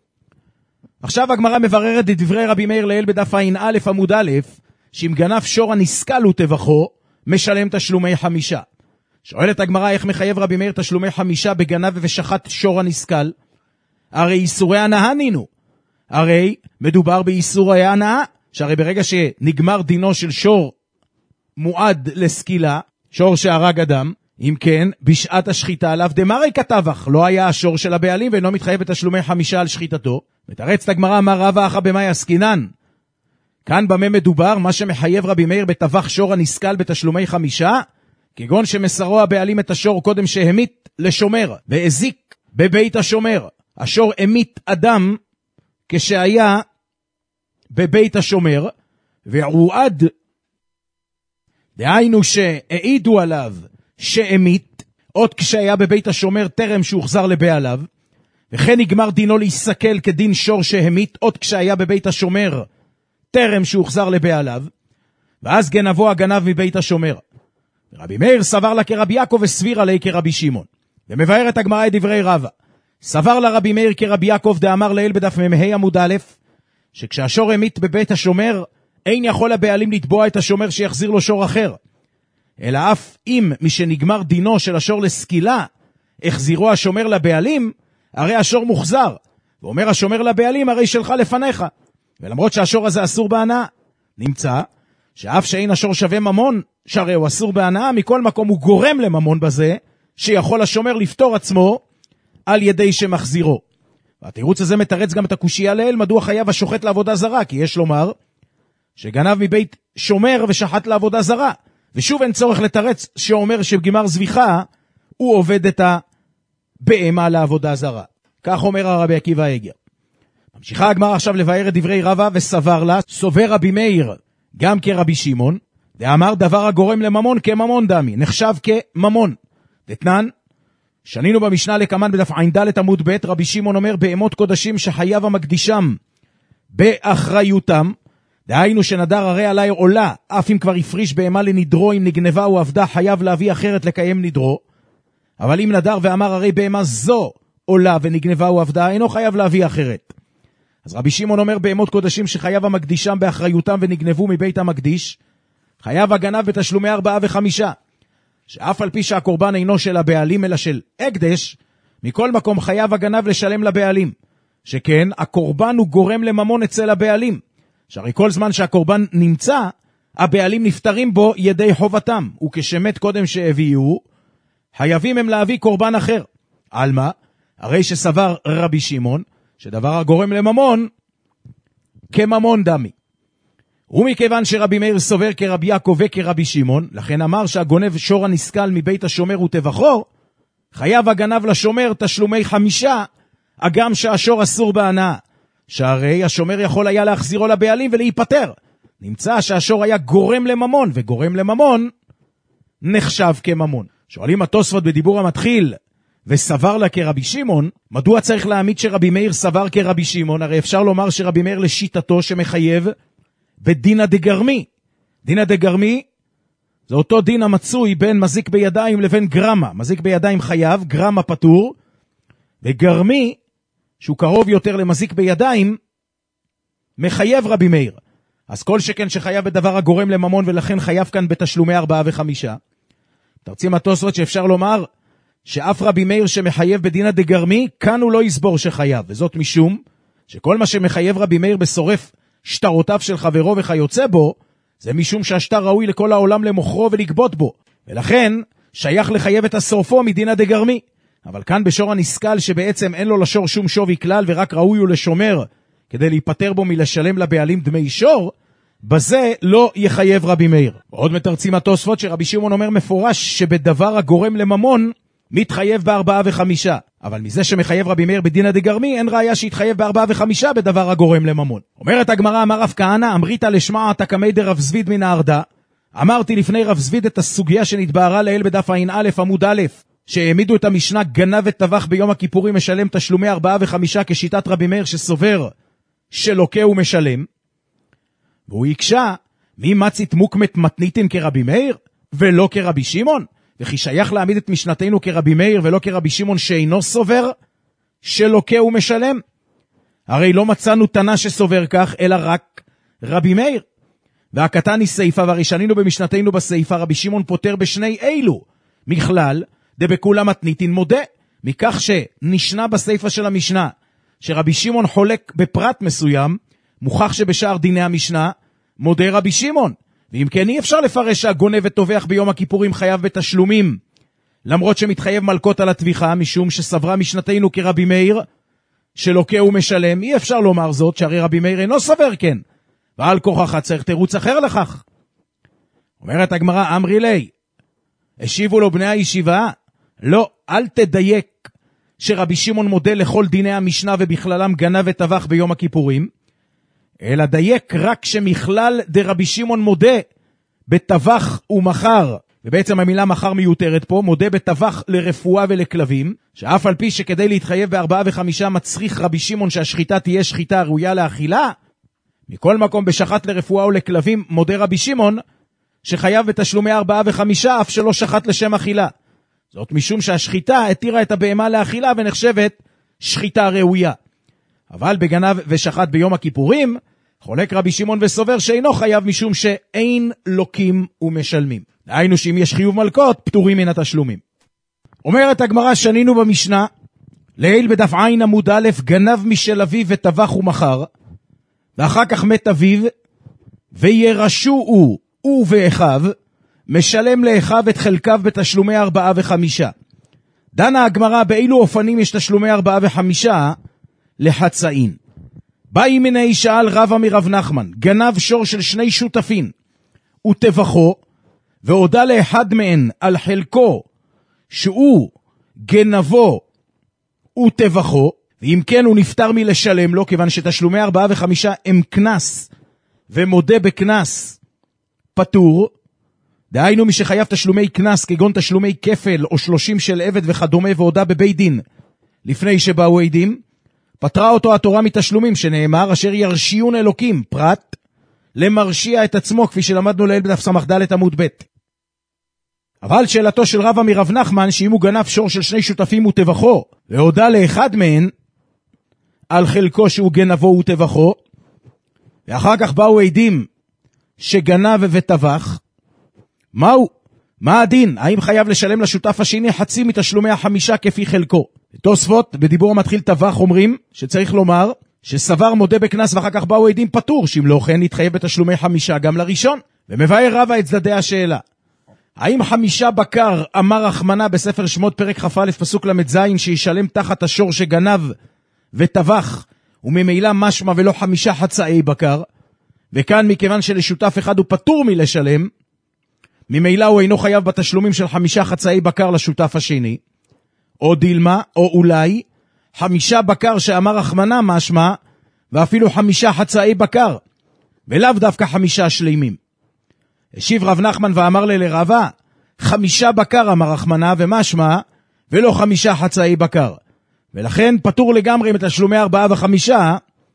עכשיו הגמרא מבררת את דברי רבי מאיר לעיל בדף עין א' עמוד א', שאם גנב שור הנסקל וטבחו, משלם תשלומי חמישה. שואלת הגמרא, איך מחייב רבי מאיר תשלומי חמישה בגנב ושחט שור הנסקל? הרי איסורי הנאה נינו. הרי מדובר באיסורי הנאה, שהרי ברגע שנגמר דינו של שור מועד לסקילה, שור שהרג אדם, אם כן, בשעת השחיטה עליו דמרי כתבח, לא היה השור של הבעלים, ואינו מתחייב בתשלומי חמישה על שחיטתו. ותרץ הגמרא, אמר רבא אחא במאי עסקינן. כאן במה מדובר, מה שמחייב רבי מאיר בטבח שור הנסקל בתשלומי חמישה, כגון שמסרו הבעלים את השור קודם שהמית לשומר, והזיק בבית השומר. השור המית אדם כשהיה בבית השומר, והועד, דהיינו שהעידו עליו שהמית, עוד כשהיה בבית השומר טרם שהוחזר לבעליו, וכן נגמר דינו להיסקל כדין שור שהמית, עוד כשהיה בבית השומר טרם שהוחזר לבעליו, ואז גנבו הגנב מבית השומר. רבי מאיר סבר לה כרבי יעקב וסביר עלי כרבי שמעון. ומבאר את הגמרא את דברי רבא. סבר לה רבי מאיר כרבי יעקב דאמר לעיל בדף מ"ה עמוד א', שכשהשור המית בבית השומר, אין יכול הבעלים לתבוע את השומר שיחזיר לו שור אחר. אלא אף אם משנגמר דינו של השור לסקילה, החזירו השומר לבעלים, הרי השור מוחזר. ואומר השומר לבעלים, הרי שלך לפניך. ולמרות שהשור הזה אסור בהנאה, נמצא שאף שאין השור שווה ממון, שהרי הוא אסור בהנאה, מכל מקום הוא גורם לממון בזה, שיכול השומר לפתור עצמו על ידי שמחזירו. והתירוץ הזה מתרץ גם את הקושייה לעיל, מדוע חייב השוחט לעבודה זרה, כי יש לומר שגנב מבית שומר ושחט לעבודה זרה. ושוב אין צורך לתרץ שאומר שבגמר זביחה הוא עובד את בהמה לעבודה זרה. כך אומר הרבי עקיבא איגר. ממשיכה הגמרא עכשיו לבאר את דברי רבא, וסבר לה, סובר רבי מאיר גם כרבי שמעון, ואמר דבר הגורם לממון כממון דמי, נחשב כממון. דתנן, שנינו במשנה לקמן בדף ע"ד עמוד ב', רבי שמעון אומר, בהמות קודשים שחייב המקדישם באחריותם, דהיינו שנדר הרי עלי עולה, אף אם כבר הפריש בהמה לנדרו, אם נגנבה או עבדה, חייב להביא אחרת לקיים נדרו. אבל אם נדר ואמר הרי בהמה זו עולה ונגנבה או עבדה, אינו חייב להביא אחרת. אז רבי שמעון אומר, בהמות קודשים שחייב המקדישם באחריותם ונגנבו מבית המקדיש, חייב הגנב בתשלומי ארבעה וחמישה, שאף על פי שהקורבן אינו של הבעלים אלא של הקדש, מכל מקום חייב הגנב לשלם לבעלים, שכן הקורבן הוא גורם לממון אצל הבעלים, שהרי כל זמן שהקורבן נמצא, הבעלים נפטרים בו ידי חובתם, וכשמת קודם שהביאו, חייבים הם להביא קורבן אחר. על מה? הרי שסבר רבי שמעון, שדבר הגורם לממון, כממון דמי. ומכיוון שרבי מאיר סובר כרבי יעקב וכרבי שמעון, לכן אמר שהגונב שור הנסקל מבית השומר וטבחו, חייב הגנב לשומר תשלומי חמישה, אגם שהשור אסור בהנאה, שהרי השומר יכול היה להחזירו לבעלים ולהיפטר. נמצא שהשור היה גורם לממון, וגורם לממון נחשב כממון. שואלים התוספות בדיבור המתחיל, וסבר לה כרבי שמעון, מדוע צריך להעמיד שרבי מאיר סבר כרבי שמעון? הרי אפשר לומר שרבי מאיר לשיטתו שמחייב בדינא דגרמי. דינא דגרמי זה אותו דין המצוי בין מזיק בידיים לבין גרמה. מזיק בידיים חייב, גרמה פטור, וגרמי, שהוא קרוב יותר למזיק בידיים, מחייב רבי מאיר. אז כל שכן שחייב בדבר הגורם לממון, ולכן חייב כאן בתשלומי ארבעה וחמישה. תרצים התוספות שאפשר לומר שאף רבי מאיר שמחייב בדינא דגרמי, כאן הוא לא יסבור שחייב, וזאת משום שכל מה שמחייב רבי מאיר בשורף שטרותיו של חברו וכיוצא בו, זה משום שהשטר ראוי לכל העולם למוכרו ולגבות בו, ולכן שייך לחייב את השורפו מדינא דגרמי. אבל כאן בשור הנסקל שבעצם אין לו לשור שום שווי כלל, ורק ראוי הוא לשומר כדי להיפטר בו מלשלם לבעלים דמי שור, בזה לא יחייב רבי מאיר. עוד מתרצים התוספות שרבי שמעון אומר מפורש שבדבר הגורם לממון מתחייב בארבעה וחמישה, אבל מזה שמחייב רבי מאיר בדינא דגרמי אין ראיה שיתחייב בארבעה וחמישה בדבר הגורם לממון. אומרת הגמרא, אמר רב כהנא, אמרית לשמע תקמי דרב זביד מן הארדה. אמרתי לפני רב זביד את הסוגיה שנתבהרה לאל בדף ע"א עמוד א', שהעמידו את המשנה גנב וטבח ביום הכיפורים משלם תשלומי ארבעה וחמישה כשיטת רבי מאיר שסובר שלוקה ומשלם, והוא יקשה, מי מצית מוקמת מתניתין כרבי מאיר ולא כרבי שמעון? וכי שייך להעמיד את משנתנו כרבי מאיר ולא כרבי שמעון שאינו סובר שלוקה ומשלם? הרי לא מצאנו תנא שסובר כך, אלא רק רבי מאיר. והקטני סייפה, והרי שנינו במשנתנו בסייפה, רבי שמעון פותר בשני אילו, מכלל דבכולה מתניתין מודה, מכך שנשנה בסייפה של המשנה, שרבי שמעון חולק בפרט מסוים, מוכח שבשאר דיני המשנה מודה רבי שמעון. ואם כן אי אפשר לפרש שהגונב וטובח ביום הכיפורים חייב בתשלומים, למרות שמתחייב מלכות על התביחה, משום שסברה משנתנו כרבי מאיר שלוקה ומשלם. אי אפשר לומר זאת, שהרי רבי מאיר אינו סובר כן, ועל כוחך צריך תירוץ אחר לכך. אומרת הגמרא, אמרי לי, השיבו לו בני הישיבה, לא, אל תדייק שרבי שמעון מודה לכל דיני המשנה ובכללם גנב וטבח ביום הכיפורים, אלא דייק רק שמכלל דרבי שמעון מודה בטבח ומחר, ובעצם המילה מחר מיותרת פה, מודה בטבח לרפואה ולכלבים, שאף על פי שכדי להתחייב בארבעה וחמישה מצריך רבי שמעון שהשחיטה תהיה שחיטה ראויה לאכילה, מכל מקום בשחט לרפואה ולכלבים מודה רבי שמעון שחייב בתשלומי ארבעה וחמישה אף שלא שחט לשם אכילה. זאת משום שהשחיטה התירה את הבהמה לאכילה ונחשבת שחיטה ראויה. אבל בגנב ושחט ביום הכיפורים חולק רבי שמעון וסובר שאינו חייב משום שאין לוקים ומשלמים. דהיינו שאם יש חיוב מלכות פטורים מן התשלומים. אומרת הגמרא, שנינו במשנה לעיל בדף עין עמוד א', גנב משל אביו וטבח ומחר, ואחר כך מת אביו וירשו הוא הוא ואחיו, משלם לאחיו את חלקיו בתשלומי ארבעה וחמישה. דנה הגמרא באילו אופנים יש תשלומי ארבעה וחמישה לחצאין. באי מיני שאל רבא מרב נחמן, גנב שור של שני שותפים וטבחו, והודע לאחד מהן על חלקו שהוא גנבו וטבחו, ואם כן הוא נפטר מלשלם לו, כיוון שתשלומי ארבעה וחמישה הם כנס, ומודה בכנס פטור, דהיינו מי שחייב תשלומי כנס, כגון תשלומי כפל או שלושים של עבד וכדומה, והודה בבית דין לפני שבאו עדים, פטרה אותו התורה מתשלומים, שנאמר, אשר ירשיון אלוקים, פרט, למרשיע את עצמו, כפי שלמדנו לעיל בדף סמ"ד עמוד ב'. אבל שאלתו של רבא מרב נחמן, שאם הוא גנב שור של שני שותפים וטבחו, והודה לאחד מהן על חלקו שהוא גנבו וטבחו, ואחר כך באו עדים שגנב וטבח, מהו? מה הדין? האם חייב לשלם לשותף השני חצי מתשלומי החמישה כפי חלקו? תוספות בדיבור המתחיל טבח אומרים שצריך לומר שסבר מודה בכנס ואחר כך באו עדים פטור, שאם לא כן נתחייב בתשלומי חמישה גם לראשון. ומבאר רבא את צדדי השאלה, האם חמישה בקר אמר רחמנה בספר שמות פרק כ"א פסוק למ"ז שישלם תחת השור שגנב וטבח, וממילא משמע ולא חמישה חצאי בקר, וכאן מכיוון שלשותף אחד הוא פטור מלשלם, ממילא הוא אינו חייב בתשלומים של חמישה חצאי בקר לשותף השני, או דילמה, או אולי, חמישה בקר שאמר רחמנה משמע, ואפילו חמישה חצאי בקר, ולאו דווקא חמישה שלימים. השיב רב נחמן ואמר לי לרבה, חמישה בקר אמר רחמנה ומשמע, ולא חמישה חצאי בקר. ולכן פטור לגמרי מתשלומי ארבעה וחמישה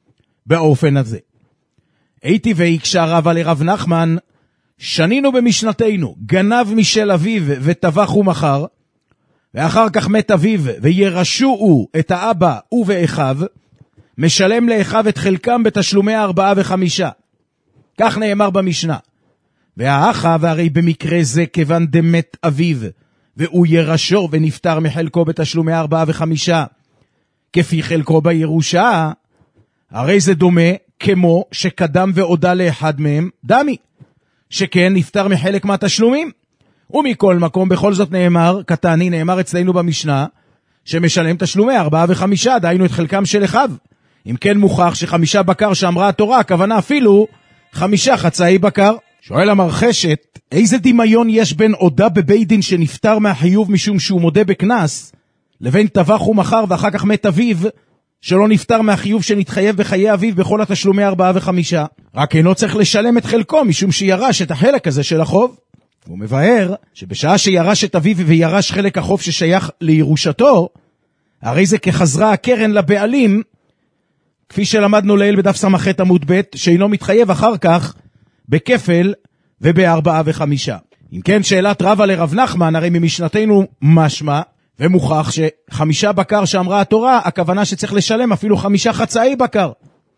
באופן הזה. הייתי ויקשה רבה לרב נחמן, שנינו במשנתנו, גנב משל אביו וטבח ומחר, ואחר כך מת אביו וירשועו את האבא ובאחיו, משלם לאחיו את חלקם בתשלומי ארבעה וחמישה. כך נאמר במשנה. והאחה, והרי במקרה זה כיוון דמת אביו, והוא ירשו ונפטר מחלקו בתשלומי ארבעה וחמישה, כפי חלקו בירושה, הרי זה דומה כמו שקדם והודה לאחד מהם, דמי, שכן נפטר מחלק מהתשלומים. ומכל מקום בכל זאת נאמר, קטני נאמר אצלנו במשנה, שמשלם תשלומי ארבעה וחמישה, דהיינו את חלקם של אחיו. אם כן מוכח שחמישה בקר שאמרה התורה, הכוונה אפילו חמישה חצאי בקר. שואל המרחשת, איזה דמיון יש בין הודה בבית דין שנפטר מהחיוב משום שהוא מודה בכנס, לבין טבח ומחר ואחר כך מת אביו, שלא נפטר מהחיוב שנתחייב בחיי אביו בכל התשלומי ארבעה וחמישה. רק אינו צריך לשלם את חלקו משום שירש את החלק הזה של החוב. הוא מבאר שבשעה שירש את אביו וירש חלק החוב ששייך לירושתו, הרי זה כחזרה הקרן לבעלים, כפי שלמדנו לעיל בדף סמ"ח עמוד ב', שאינו מתחייב אחר כך בכפל ובארבעה וחמישה. אם כן שאלת רבא לרב נחמן, הרי ממשנתנו משמע ומוכח שחמישה בקר שאמרה התורה, הכוונה שצריך לשלם אפילו חמישה חצאי בקר.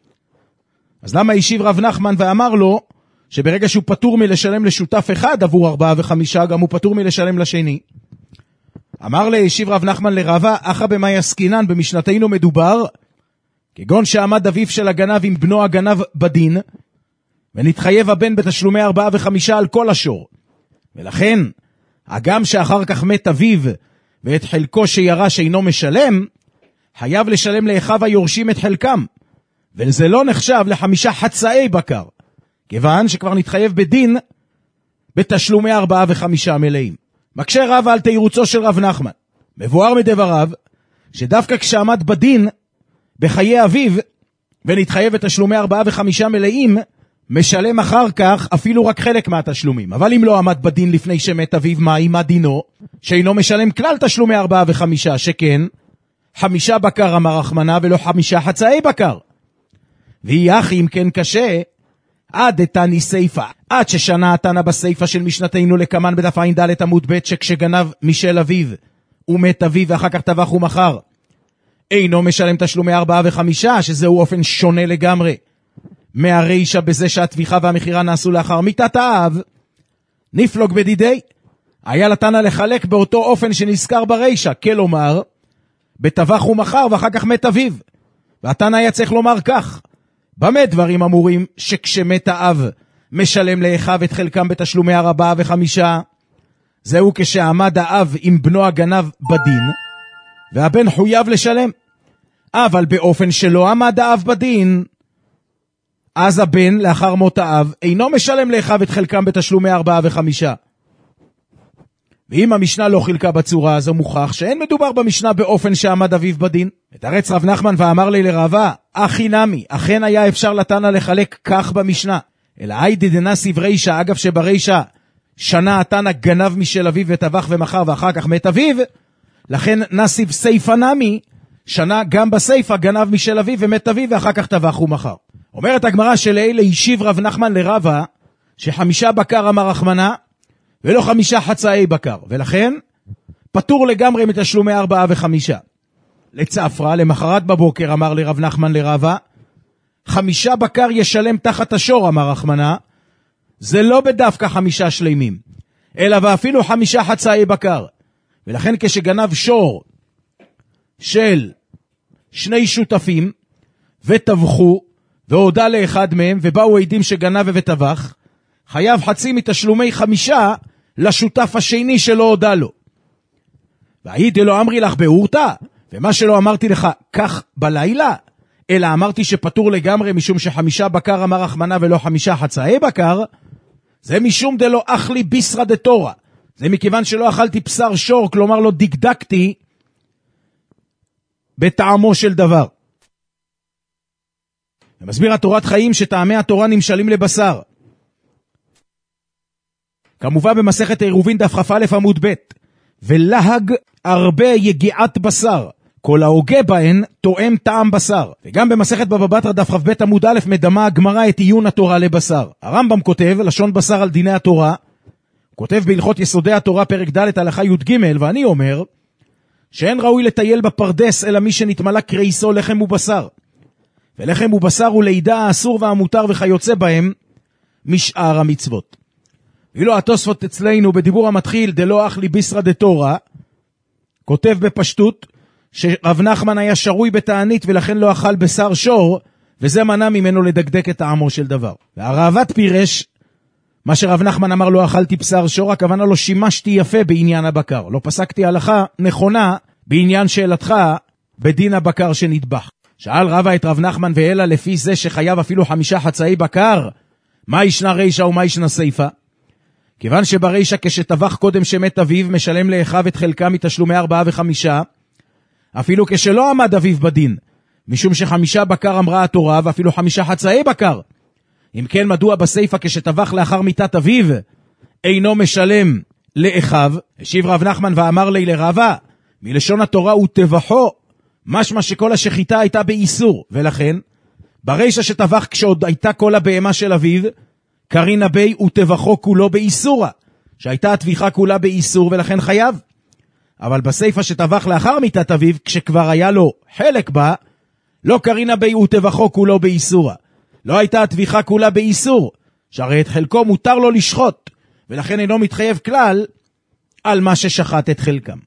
אז למה השיב רב נחמן ואמר לו שברגע שהוא פטור מלשלם לשותף אחד עבור ארבעה וחמישה, גם הוא פטור מלשלם לשני? אמר לה, השיב רב נחמן לרבא, אחא במאי עסקינן, במשנתנו מדובר כגון שעמד אביו של הגנב עם בנו הגנב בדין, ונתחייב הבן בתשלומי ארבעה וחמישה על כל השור. ולכן, הגם שאחר כך מת אביו, ואת חלקו שירש אינו משלם, חייב לשלם לאחיו היורשים את חלקם, וזה לא נחשב לחמישה חצאי בקר, כיוון שכבר נתחייב בדין בתשלומי ארבעה וחמישה מלאים. מקשה רב על תירוצו של רב נחמן. מבואר מדבריו, שדווקא כשעמד בדין בחיי אביו, ונתחייב בתשלומי ארבעה וחמישה מלאים, משלם אחר כך אפילו רק חלק מהתשלומים. אבל אם לא עמד בדין לפני שמת אביו, מה עם דינו? שאינו משלם כלל תשלומי ארבעה וחמישה, שכן חמישה בקר אמר רחמנה ולא חמישה חצאי בקר. ויהי אחי אם כן קשה, עד תני סייפה, עד ששנה התנה בסייפה של משנתנו לקמן בדף עין ד' עמוד ב', שכשגנב משל אביו ומת אביו ואחר כך טבח ומחר, אינו משלם תשלומי ארבעה וחמישה, שזהו אופן שונה לגמרי מהרישה בזה שהטביחה והמחירה נעשו לאחר מיתת האב. נפלוג בדידי, היה לתנה לחלק באותו אופן שנזכר ברישה, כלומר בטבח ומחר ואחר כך מת אביו. והתנה היה צריך לומר כך, במה דברים אמורים שכשמת האב משלם לאחיו את חלקם בתשלומי ארבעה וחמישה? זהו כשעמד האב עם בנו הגנב בדין, והבן חויב לשלם. אבל באופן שלא עמד האב בדין, אז הבן לאחר מות האב אינו משלם לאחיו את חלקם בתשלומי ארבעה וחמישה. ואם המשנה לא חילקה בצורה הזו, מוכח שאין מדובר במשנה באופן שעמד אביו בדין. ותרץ רב נחמן ואמר לי לרבה, אחי נמי, אכן היה אפשר לתנא לחלק כך במשנה. אלא היידי דנסיב רישא, אגב שברישא שנה התנא גנב משל אביו וטבח ומכר ואחר כך מת אביו, לכן נסיב סייפא נמי, שנה גם בסייפא גנב משל אביו ומת אביו ואחר כך טבח ומכר. אומרת הגמרא שלאלה השיב רב נחמן לרבה, שחמישה בקר אמר רחמנה, ולא חמישה חצאי בקר, ולכן פטור לגמרי מתשלומי ארבעה וחמישה. לצפרא, למחרת בבוקר אמר לרב נחמן לרבה, חמישה בקר ישלם תחת השור, אמר רחמנה, זה לא בדווקא חמישה שלמים, אלא ואפילו חמישה חצאי בקר. ולכן כשגנב שור של שני שותפים, וטבחו, והודע לאחד מהם, ובאו עדים שגנב וטבח, חייב חצי מתשלומי חמישה לשותף השני שלא הודע לו. והייתי לא אמרי לך באורתא, ומה שלא אמרתי לך כך בלילה, אלא אמרתי שפטור לגמרי משום שחמישה בקר אמר רחמנה ולא חמישה חצאי בקר, זה משום דלא אכלי ביסרא דתורא. זה מכיוון שלא אכלתי בשר שור, כלומר לא דקדקתי בטעמו של דבר. ומסביר התורת חיים שטעמי התורה נמשלים לבשר. כמובן במסכת העירובין דף כ"א עמוד ב', ולהג הרבה יגיעת בשר, כל ההוגה בהן תואם טעם בשר. וגם במסכת בבא בתרא דף כ"ב עמוד א' מדמה הגמרא את עיון התורה לבשר. הרמב"ם כותב לשון בשר על דיני התורה, כותב בהלכות יסודי התורה פרק ד' הלכה י"ג, ואני אומר שאין ראוי לטייל בפרדס אלא מי שנתמלא קרייסו לחם ובשר, ולחם ובשר הוא לידע האסור והמותר וכיוצא בהם משאר המצוות. ואילו התוספות אצלנו בדיבור המתחיל דלא אכלי ביסרא דתורא, כותב בפשטות שרב נחמן היה שרוי בתענית ולכן לא אכל בשר שור, וזה מנע ממנו לדקדק את טעמו של דבר. והראב"ד פירש מה שרב נחמן אמר לא אכלתי בשר שור, הכוונה לא שימשתי יפה בעניין הבקר, לא פסקתי הלכה נכונה בעניין שאלתך בדין הבקר שנטבח. שאל רבא את רב נחמן ואלה לפי זה שחייב אפילו חמישה חצאי בקר, מה ישנה רישא ומה ישנה סייפא? כיוון שברישא כשטבח קודם שמת אביו משלם לאחיו את חלקם מתשלומי ארבעה וחמישה, אפילו כשלא עמד אביו בדין, משום שחמישה בקר אמרה התורה ואפילו חמישה חצאי בקר. אם כן מדוע בסייפא כשטבח לאחר מיתת אביו אינו משלם לאחיו? השיב רב נחמן ואמר לי לרבה, מלשון התורה הוא טבחו, משמע שכל השחיטה הייתה באיסור, ולכן ברישא שטבח כשעוד הייתה כל הבהמה של אביו, קרינה בי וטבחו כולו באיסורה, שהייתה הטביחה כולה באיסור ולכן חייב. אבל בסייפא שטבח לאחר מיתת אביו, כשכבר היה לו חלק בה, לא קרינה בי וטבחו כולו באיסורה, לא הייתה הטביחה כולה באיסור, שהרי את חלקו מותר לו לשחוט, ולכן אינו מתחייב כלל על מה ששחט את חלקם.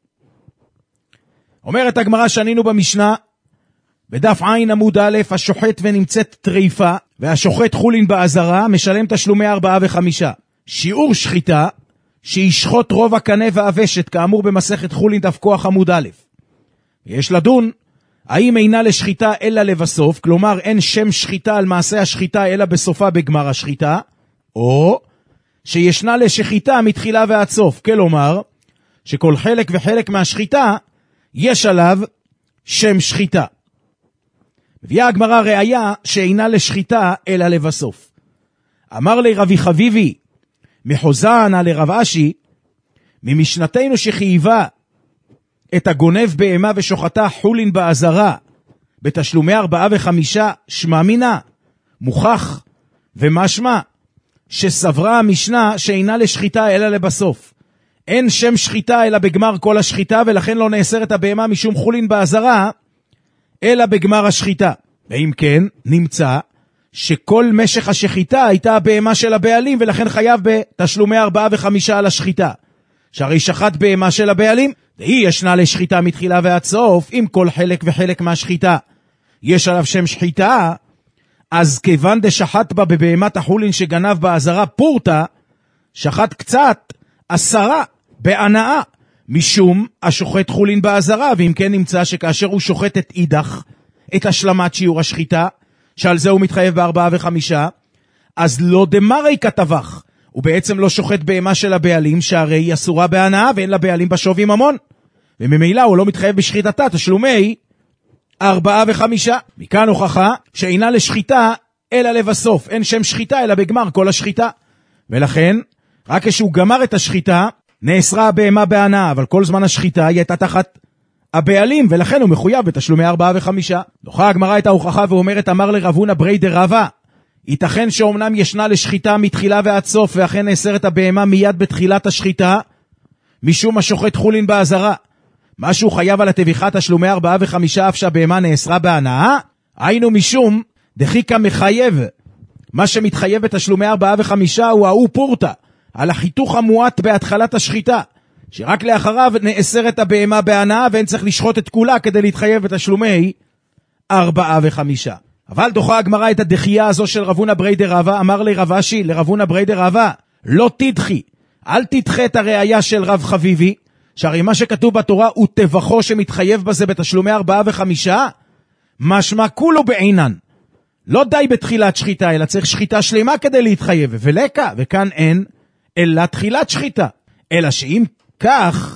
אומרת הגמרא שנינו במשנה, בדף עין עמוד א', השוחט ונמצאת טריפה, והשוחט חולין בעזרה, משלם תשלומי ארבעה וחמישה. שיעור שחיטה, שישחוט רוב הקנה והוושת, כאמור במסכת חולין דף כוח עמוד א'. יש לדון, האם אינה לשחיטה אלא לבסוף, כלומר אין שם שחיטה על מעשה השחיטה אלא בסופה בגמר השחיטה, או שישנה לשחיטה מתחילה ועד סוף, כלומר שכל חלק וחלק מהשחיטה יש עליו שם שחיטה. מביאה הגמרא ראיה שאינה לשחיטה אלא לבסוף. אמר לי רבי חביבי מחוזנה לרב אשי, ממשנתנו שחייבה את הגונב בהמה ושוחטה חולין בעזרה בתשלומי ארבעה וחמישה, שמע מינה, מוכח ומשמע שסברה המשנה שאינה לשחיטה אלא לבסוף. אין שם שחיטה אלא בגמר כל השחיטה, ולכן לא נאסרת הבהמה משום חולין בעזרה אלא בגמר השחיטה. ואם כן, נמצא שכל משך השחיטה הייתה הבהמה של הבעלים, ולכן חייב בתשלומי ארבעה וחמישה על השחיטה. שהרי שחט בהמה של הבעלים, והיא ישנה לשחיטה מתחילה ועד סוף, אם כל חלק וחלק מהשחיטה יש עליו שם שחיטה, אז כיוון דשחט בה בבהמת החולין שגנב בעזרה פורטה, שחט קצת עשרה בהנאה, משום השוחט חולין בעזרה. ואם כן נמצא שכאשר הוא שוחט את אידך, את השלמת שיעור השחיטה, שעל זה הוא מתחייב בארבעה וחמישה, אז לא דמרי כתבח, הוא בעצם לא שוחט בהמה של הבעלים, שהרי היא אסורה בהנאה ואין לבעלים בשווי ממון. וממילא הוא לא מתחייב בשחיטתה תשלומי ארבעה וחמישה. מכאן הוכחה שאינה לשחיטה אלא לבסוף. אין שם שחיטה אלא בגמר כל השחיטה. ולכן, רק כשהוא גמר את השחיטה, נאסרה הבהמה בהנאה, אבל כל זמן השחיטה היא הייתה תחת הבעלים, ולכן הוא מחויב בתשלומי ארבעה וחמישה. דוחה הגמרא את ההוכחה ואומרת, אמר לרב הונא ברי דרבא, ייתכן שאומנם ישנה לשחיטה מתחילה ועד סוף, ואכן נאסרת הבהמה מיד בתחילת השחיטה, משום השוחט חולין באזהרה. משהו חייב על הטביחה תשלומי ארבעה וחמישה, אף שהבהמה נאסרה בהנאה, היינו משום דחיקה מחייב. מה שמתחייב בתשלומי ארבעה וחמישה הוא האו פורטה, על החיתוך המועט בהתחלת השחיטה, שרק לאחריו נאסרת הבהמה בהנאה, ואין צריך לשחוט את כולה כדי להתחייב בתשלומי ארבעה וחמישה. אבל דוחה הגמרא את הדחייה הזו של רב הונא ברי דרבא, אמר לי רב אשי לרב הונא ברי דרבא, לא תדחי, אל תדחה את הראייה של רב חביבי, שהרי מה שכתוב בתורה הוא טבחו שמתחייב בזה בתשלומי ארבעה וחמישה, משמע כולו בעינן. לא די בתחילת שחיטה, אלא צריך שחיטה שלמה כדי להתחייב, ולקה, וכאן אין, אלא תחילת שחיטה. אלא שאם כך,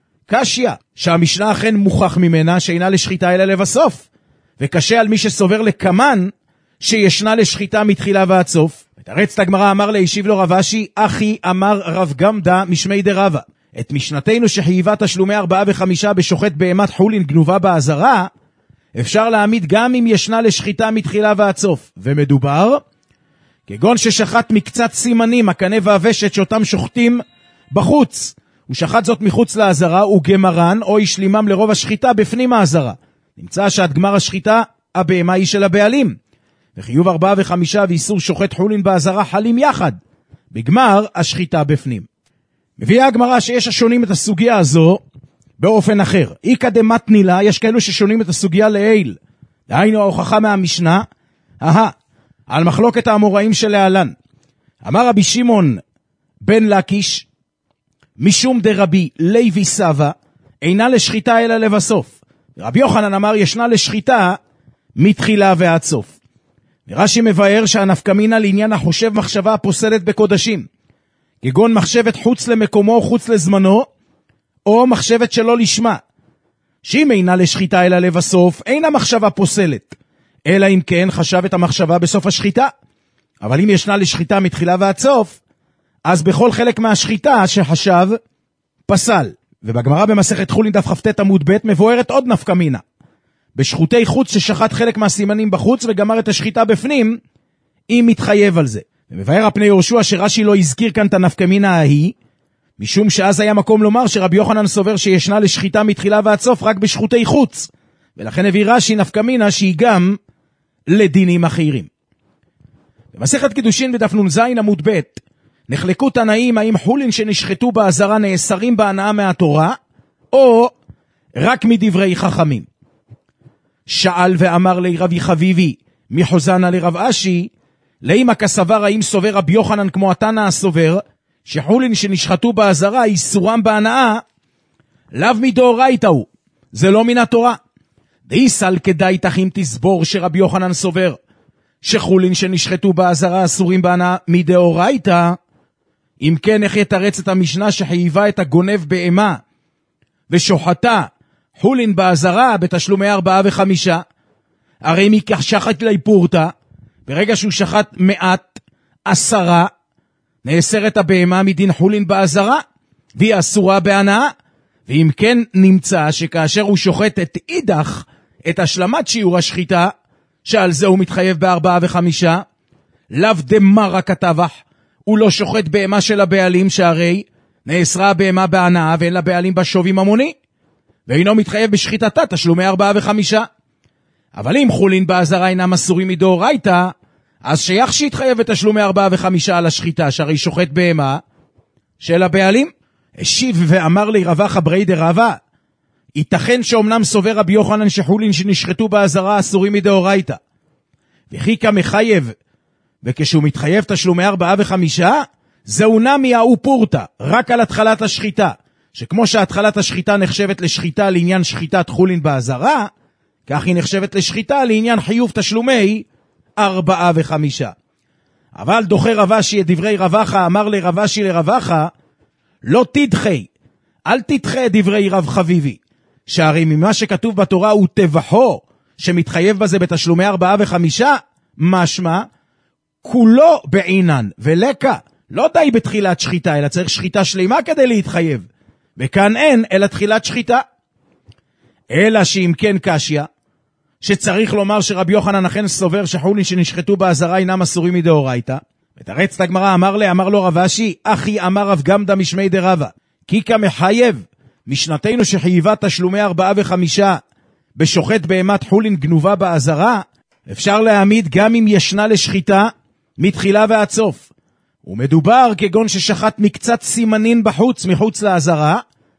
קשיה, שהמשנה אכן מוכח ממנה שאינה לשחיטה אלא לבסוף, וקשה על מי שסובר לקמן שישנה לשחיטה מתחילה ועד סוף. ותרץ את הגמרא, אמר להשיב לו רב אשי, אחי אמר רב גמדה משמי דרבא. את משנתנו שחייבה תשלומי ארבעה וחמישה בשוחט בהמת חולין גנובה באזהרה, אפשר להעמיד גם אם ישנה לשחיטה מתחילה ועד סוף. ומדובר, כגון ששחט מקצת סימנים, הקנה והוושת שאותם שוחטים בחוץ, הוא שחט זאת מחוץ לאזהרה, הוא גמרן או השלימם לרוב השחיטה בפנים האזהרה. נמצא שעד גמר השחיטה, הבהמה היא של הבעלים. וחיוב ארבעה וחמישה ואיסור שוחט חולין באזהרה חלים יחד, בגמר השחיטה בפנים. מביאה הגמרא שיש השונים את הסוגיה הזו באופן אחר. איקא דמתנילה, יש כאלו ששונים את הסוגיה לעיל. דהיינו ההוכחה מהמשנה, אהה, על מחלוקת האמוראים שלהלן. אמר רבי שמעון בן לקיש, משום דרבי לוי סבא, אינה לשחיטה אלא לבסוף. רבי יוחנן אמר, ישנה לשחיטה מתחילה ועד סוף. ורש"י מבאר שהנפקמינה לעניין החושב מחשבה הפוסלת בקודשים, כגון מחשבת חוץ למקומו או חוץ לזמנו, או מחשבת שלא לשמה, שאם אינה לשחיטה אלא לבסוף, אין המחשבה פוסלת, אלא אם כן חשב את המחשבה בסוף השחיטה. אבל אם ישנה לשחיטה מתחילה ועד סוף, אז בכל חלק מהשחיטה שחשב פסל. ובגמרא במסכת חולין דף כ"ט עמוד ב' מבוארת עוד נפקמינה. בשחוטי חוץ ששחט חלק מהסימנים בחוץ וגמר את השחיטה בפנים, אם מתחייב על זה. ומבאר הפני יהושע שרש"י לא הזכיר כאן את הנפקמינה ההיא, משום שאז היה מקום לומר שרבי יוחנן סובר שישנה לשחיטה מתחילה ועד סוף רק בשחוטי חוץ, ולכן הביא רש"י נפקמינה שהיא גם לדינים אחרים. במסכת קידושין בדף נ"ז עמוד ב' נחלקו תנאים האם חולין שנשחטו באזהרה נאסרים בהנאה מהתורה, או רק מדברי חכמים. שאל ואמר לי רבי חביבי מחוזנה לרב אשי, לאמא כסבר האם סובר רבי יוחנן כמו התנא הסובר, שחולין שנשחטו באזהרה איסורם בהנאה, לאו מדאורייתא הוא, זה לא מן התורה. דאיסל כדאי תחים תסבור שרבי יוחנן סובר, שחולין שנשחטו באזהרה אסורים בהנאה מדאורייתא, אם כן איך יתרץ את המשנה שחייבה את הגונב בהמה, ושוחטה חולין באזהרה בתשלומי ארבעה וחמישה, הרי מכך שחט לי פורטה, ברגע שהוא שחט מעט, עשרה, נאסרת הבהמה מדין חולין באזהרה, והיא אסורה בהנאה, ואם כן נמצא שכאשר הוא שוחט את אידך, את השלמת שיעור השחיטה, שעל זה הוא מתחייב בארבעה וחמישה, לאו דמרה כתבח, הוא לא שוחט בהמה של הבעלים, שהרי נאסרה הבהמה בהנאה ואין לבעלים בשווי ממוני, ואינו מתחייב בשחיטתה תשלומי ארבעה וחמישה. אבל אם חולין באזהרה אינם אסורים מדאורייתא, אז שייך שיתחייב את תשלומי ארבעה וחמישה על השחיטה, שהרי שוחט בהמה של הבעלים. השיב ואמר לי רבא ברי דרבא, ייתכן שאומנם סובר רבי יוחנן שחולין שנשחטו באזהרה אסורים מדאורייתא, וכי כמחייב, וכשהוא מתחייב תשלומי ארבעה וחמישה, זהו נמי האו פורטה, רק על התחלת השחיטה, שכמו שהתחלת השחיטה נחשבת לשחיטה לעניין שחיטת חולין באזהרה, כך היא נחשבת לשחיטה לעניין חיוב תשלומי ארבעה וחמישה. אבל דוחה רבשי את דברי רבחה, אמר לרבשי לרבחה, לא תדחי, אל תדחה את דברי רב חביבי, שהרי ממה שכתוב בתורה הוא טבחו, שמתחייב בזה בתשלומי ארבעה וחמישה, משמע, כולו בעינן, ולקה, לא די בתחילת שחיטה, אלא צריך שחיטה שלמה כדי להתחייב, וכאן אין, אלא תחילת שחיטה. אלא שאם כן קשיה, שצריך לומר שרבי יוחנן אכן סובר שחולין שנשחטו בעזרה אינם אסורים מדאורייתא, ותרץ את הגמרא, אמר לי, אמר לו רב אשי, אחי אמר רב גמדא משמי דרבא, כי כמחייב, משנתנו שחייבה תשלומי ארבעה וחמישה, בשוחט בהמת חולין גנובה בעזרה, אפשר להעמיד גם אם ישנה לשחיטה, מתחילה ועד סוף. ומדובר כגון ששחט מקצת סימנין בחוץ, מחוץ לעזרה,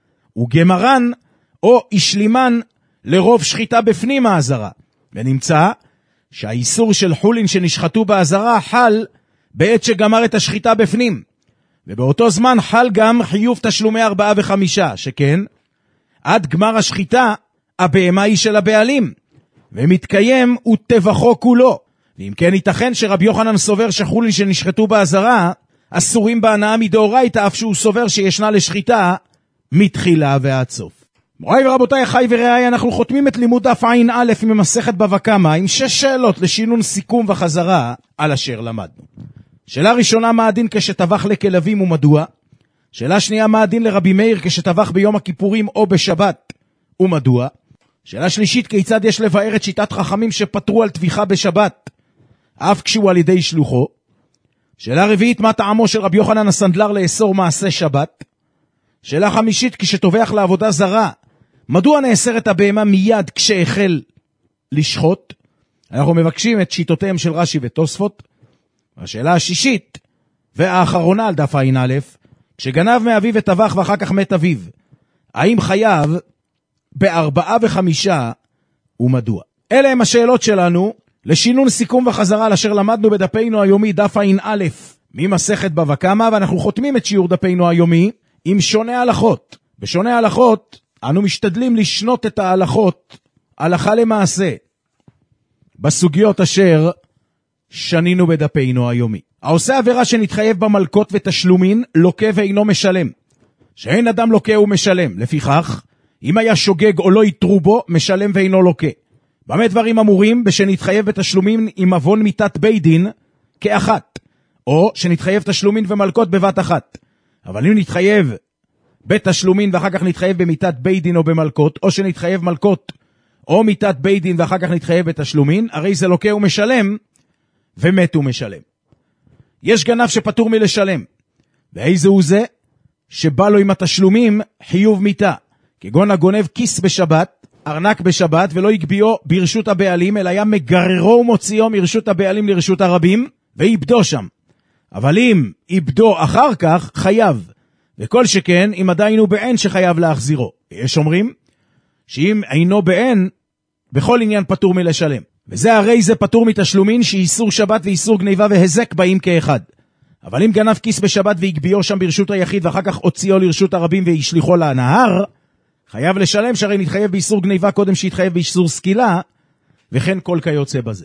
וגמרן או השלימן לרוב שחיטה בפנים העזרה. ונמצא שהאיסור של חולין שנשחטו בעזרה חל בעת שגמר את השחיטה בפנים. ובאותו זמן חל גם חיוב תשלומי ארבעה וחמישה, שכן עד גמר השחיטה הבהמה היא של הבעלים, ומתקיים וטבחו כולו. ואם כן ייתכן שרבי יוחנן סובר שחולין שנשחטו בעזרה אסורים בהנאה מדאורייתא, אף שהוא סובר שישנה לשחיטה מתחילה ועד סוף. מוריי ורבותיי, חי ורעי, אנחנו חותמים את לימוד דף עין א' ממסכת בבא קמא עם שש שאלות לשינון סיכום וחזרה על אשר למדנו. שאלה ראשונה, מה הדין כשטבח לכלבים ומדוע? שאלה שנייה, מה הדין לרבי מאיר כשטבח ביום הכיפורים או בשבת ומדוע? שאלה שלישית, כיצד יש לבאר את שיטת חכמים שפטרו על טביחה בשבת אף כשהוא על ידי שלוחו? שאלה רביעית, מה טעמו של רבי יוחנן הסנדלר לאסור מעשה שבת? שאלה חמישית, כשטובח לעבודה זרה, מדוע נאסרת הבהמה מיד כשהחל לשחוט? אנחנו מבקשים את שיטותיהם של רש"י ותוספות. השאלה השישית והאחרונה על דף עין א', כשגנב מאביו וטבח ואחר כך מת אביו, האם חייב בארבעה וחמישה ומדוע? אלה הם השאלות שלנו לשינון סיכום וחזרה על אשר למדנו בדפינו היומי דף עין א' ממסכת בבא קמא, ואנחנו חותמים את שיעור דפינו היומי עם שונה הלכות. בשונה הלכות אנו משתדלים לשנות את ההלכות הלכה למעשה בסוגיות אשר שנינו בדפינו היומי. העושה עבירה שנתחייב במלקות ותשלומין לוקה ואינו משלם, שאין אדם לוקה ומשלם, לפיכך אם היה שוגג או לא יתרו בו, משלם ואינו לוקה. במה דברים אמורים? בשנתחייב בתשלומים עם אבון מיתת בית דין כאחת, או שנתחייב תשלומין ומלקות בבת אחת. אבל אם נתחייב בתשלומין ואחר כך נתחייב במיתת בית דין או במלקות, או שנתחייב מלקות או מיתת בית דין ואחר כך נתחייב בתשלומין, הרי זה לוקה ומשלם ומת ומשלם. יש גנב שפטור מלשלם, ואיזה הוא זה? שבא לו עם התשלומים חיוב מיתה, כגון הגונב כיס בשבת, ארנק בשבת, ולא יגביעו ברשות הבעלים, אלא היה מגררו ומוציאו מרשות הבעלים לרשות הרבים, ואיבדו שם. אבל אם איבדו אחר כך, חייב. וכל שכן, אם עדיין הוא בעין שחייב להחזירו. יש אומרים שאם אינו בעין, בכל עניין פטור מלשלם. וזה הרי זה פטור מתשלומין, שאיסור שבת ואיסור גניבה והזק באים כאחד. אבל אם גנב כיס בשבת והגביעו שם ברשות היחיד, ואחר כך הוציאו לרשות הרבים והשליחו לנהר, חייב לשלם, שהרי נתחייב באיסור גניבה קודם שהתחייב באיסור סקילה, וכן כל כיוצא בזה.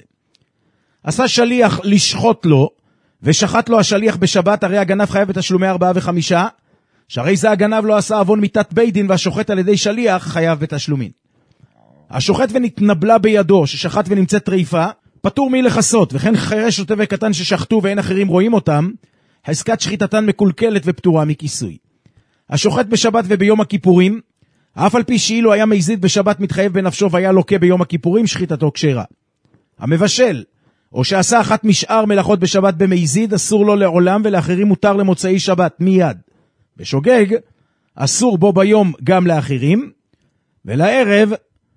עשה שליח לשחוט לו, ושחט לו השליח בשבת, הרי הגנב חייב בתשלומי ארבעה וחמישה, שהרי זה הגנב לא עשה אבון מיתת בית דין, והשוחט על ידי שליח חייב בתשלומין. השוחט ונתנבלה בידו, ששחט ונמצאת טריפה, פטור מלחסות, וכן חרש שוטה וקטן ששחטו ואין אחרים רואים אותם, חזקת שחיטתן מקולקלת ופטורה מכיסוי. השוחט בשבת וביום הכיפורים, אף על פי שאילו היה מזיד בשבת מתחייב בנפשו והיה לוקה ביום הכיפורים, שחיטתו כשרה. המבשל, או שעשה אחת משאר מלאכות בשבת במזיד, אסור לו לעולם, ולאחרים מותר למוצאי שבת מיד. בשוגג, אסור בו ביום גם לאחרים, ולערב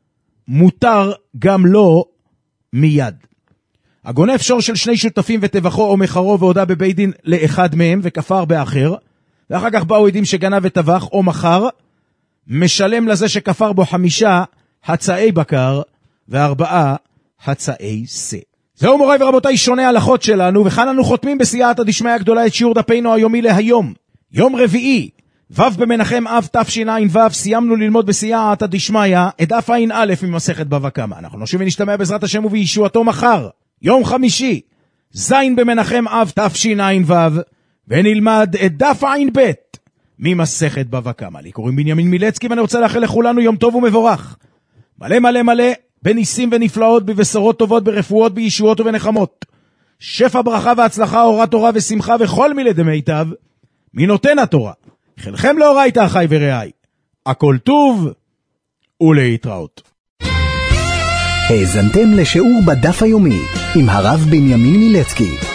מותר גם לו מיד. הגונב שור של שני שותפים וטבחו או מחרו והודע בבית דין לאחד מהם וכפר באחר, ואחר כך באו עדים שגנב וטבח או מחר, משלם לזה שכפר בו חמישה הצעי בקר וארבעה הצעי שא. זהו מוריי ורבותיי שונה הלכות שלנו, וכאן אנו חותמים בסייעתא דשמיא הגדולה את שיעור דפינו היומי להיום. יום רביעי, ו' במנחם אב תשע"ו, סיימנו ללמוד בסייעתא דשמיא את דף ע"א ממסכת בבא קמא. אנחנו נשוב ונשתמע בעזרת השם ובישועתו מחר, יום חמישי, זין במנחם אב תשע"ו, ונלמד את דף עין ב' ממסכת בבא קמא. לי קוראים בנימין מילצקי, ואני רוצה לאחל לכולנו יום טוב ומבורך. מלא מלא מלא בניסים ונפלאות, בבשורות טובות, ברפואות, בישועות ובנחמות. שפע ברכה והצלחה, אורה תורה ושמחה וכל מילי דמיטב, מי נותן התורה. חלכם לאורייתא אחי ורעי. הכל טוב ולהתראות. האזנתם לשיעור בדף היומי עם הרב בנימין מילצקי.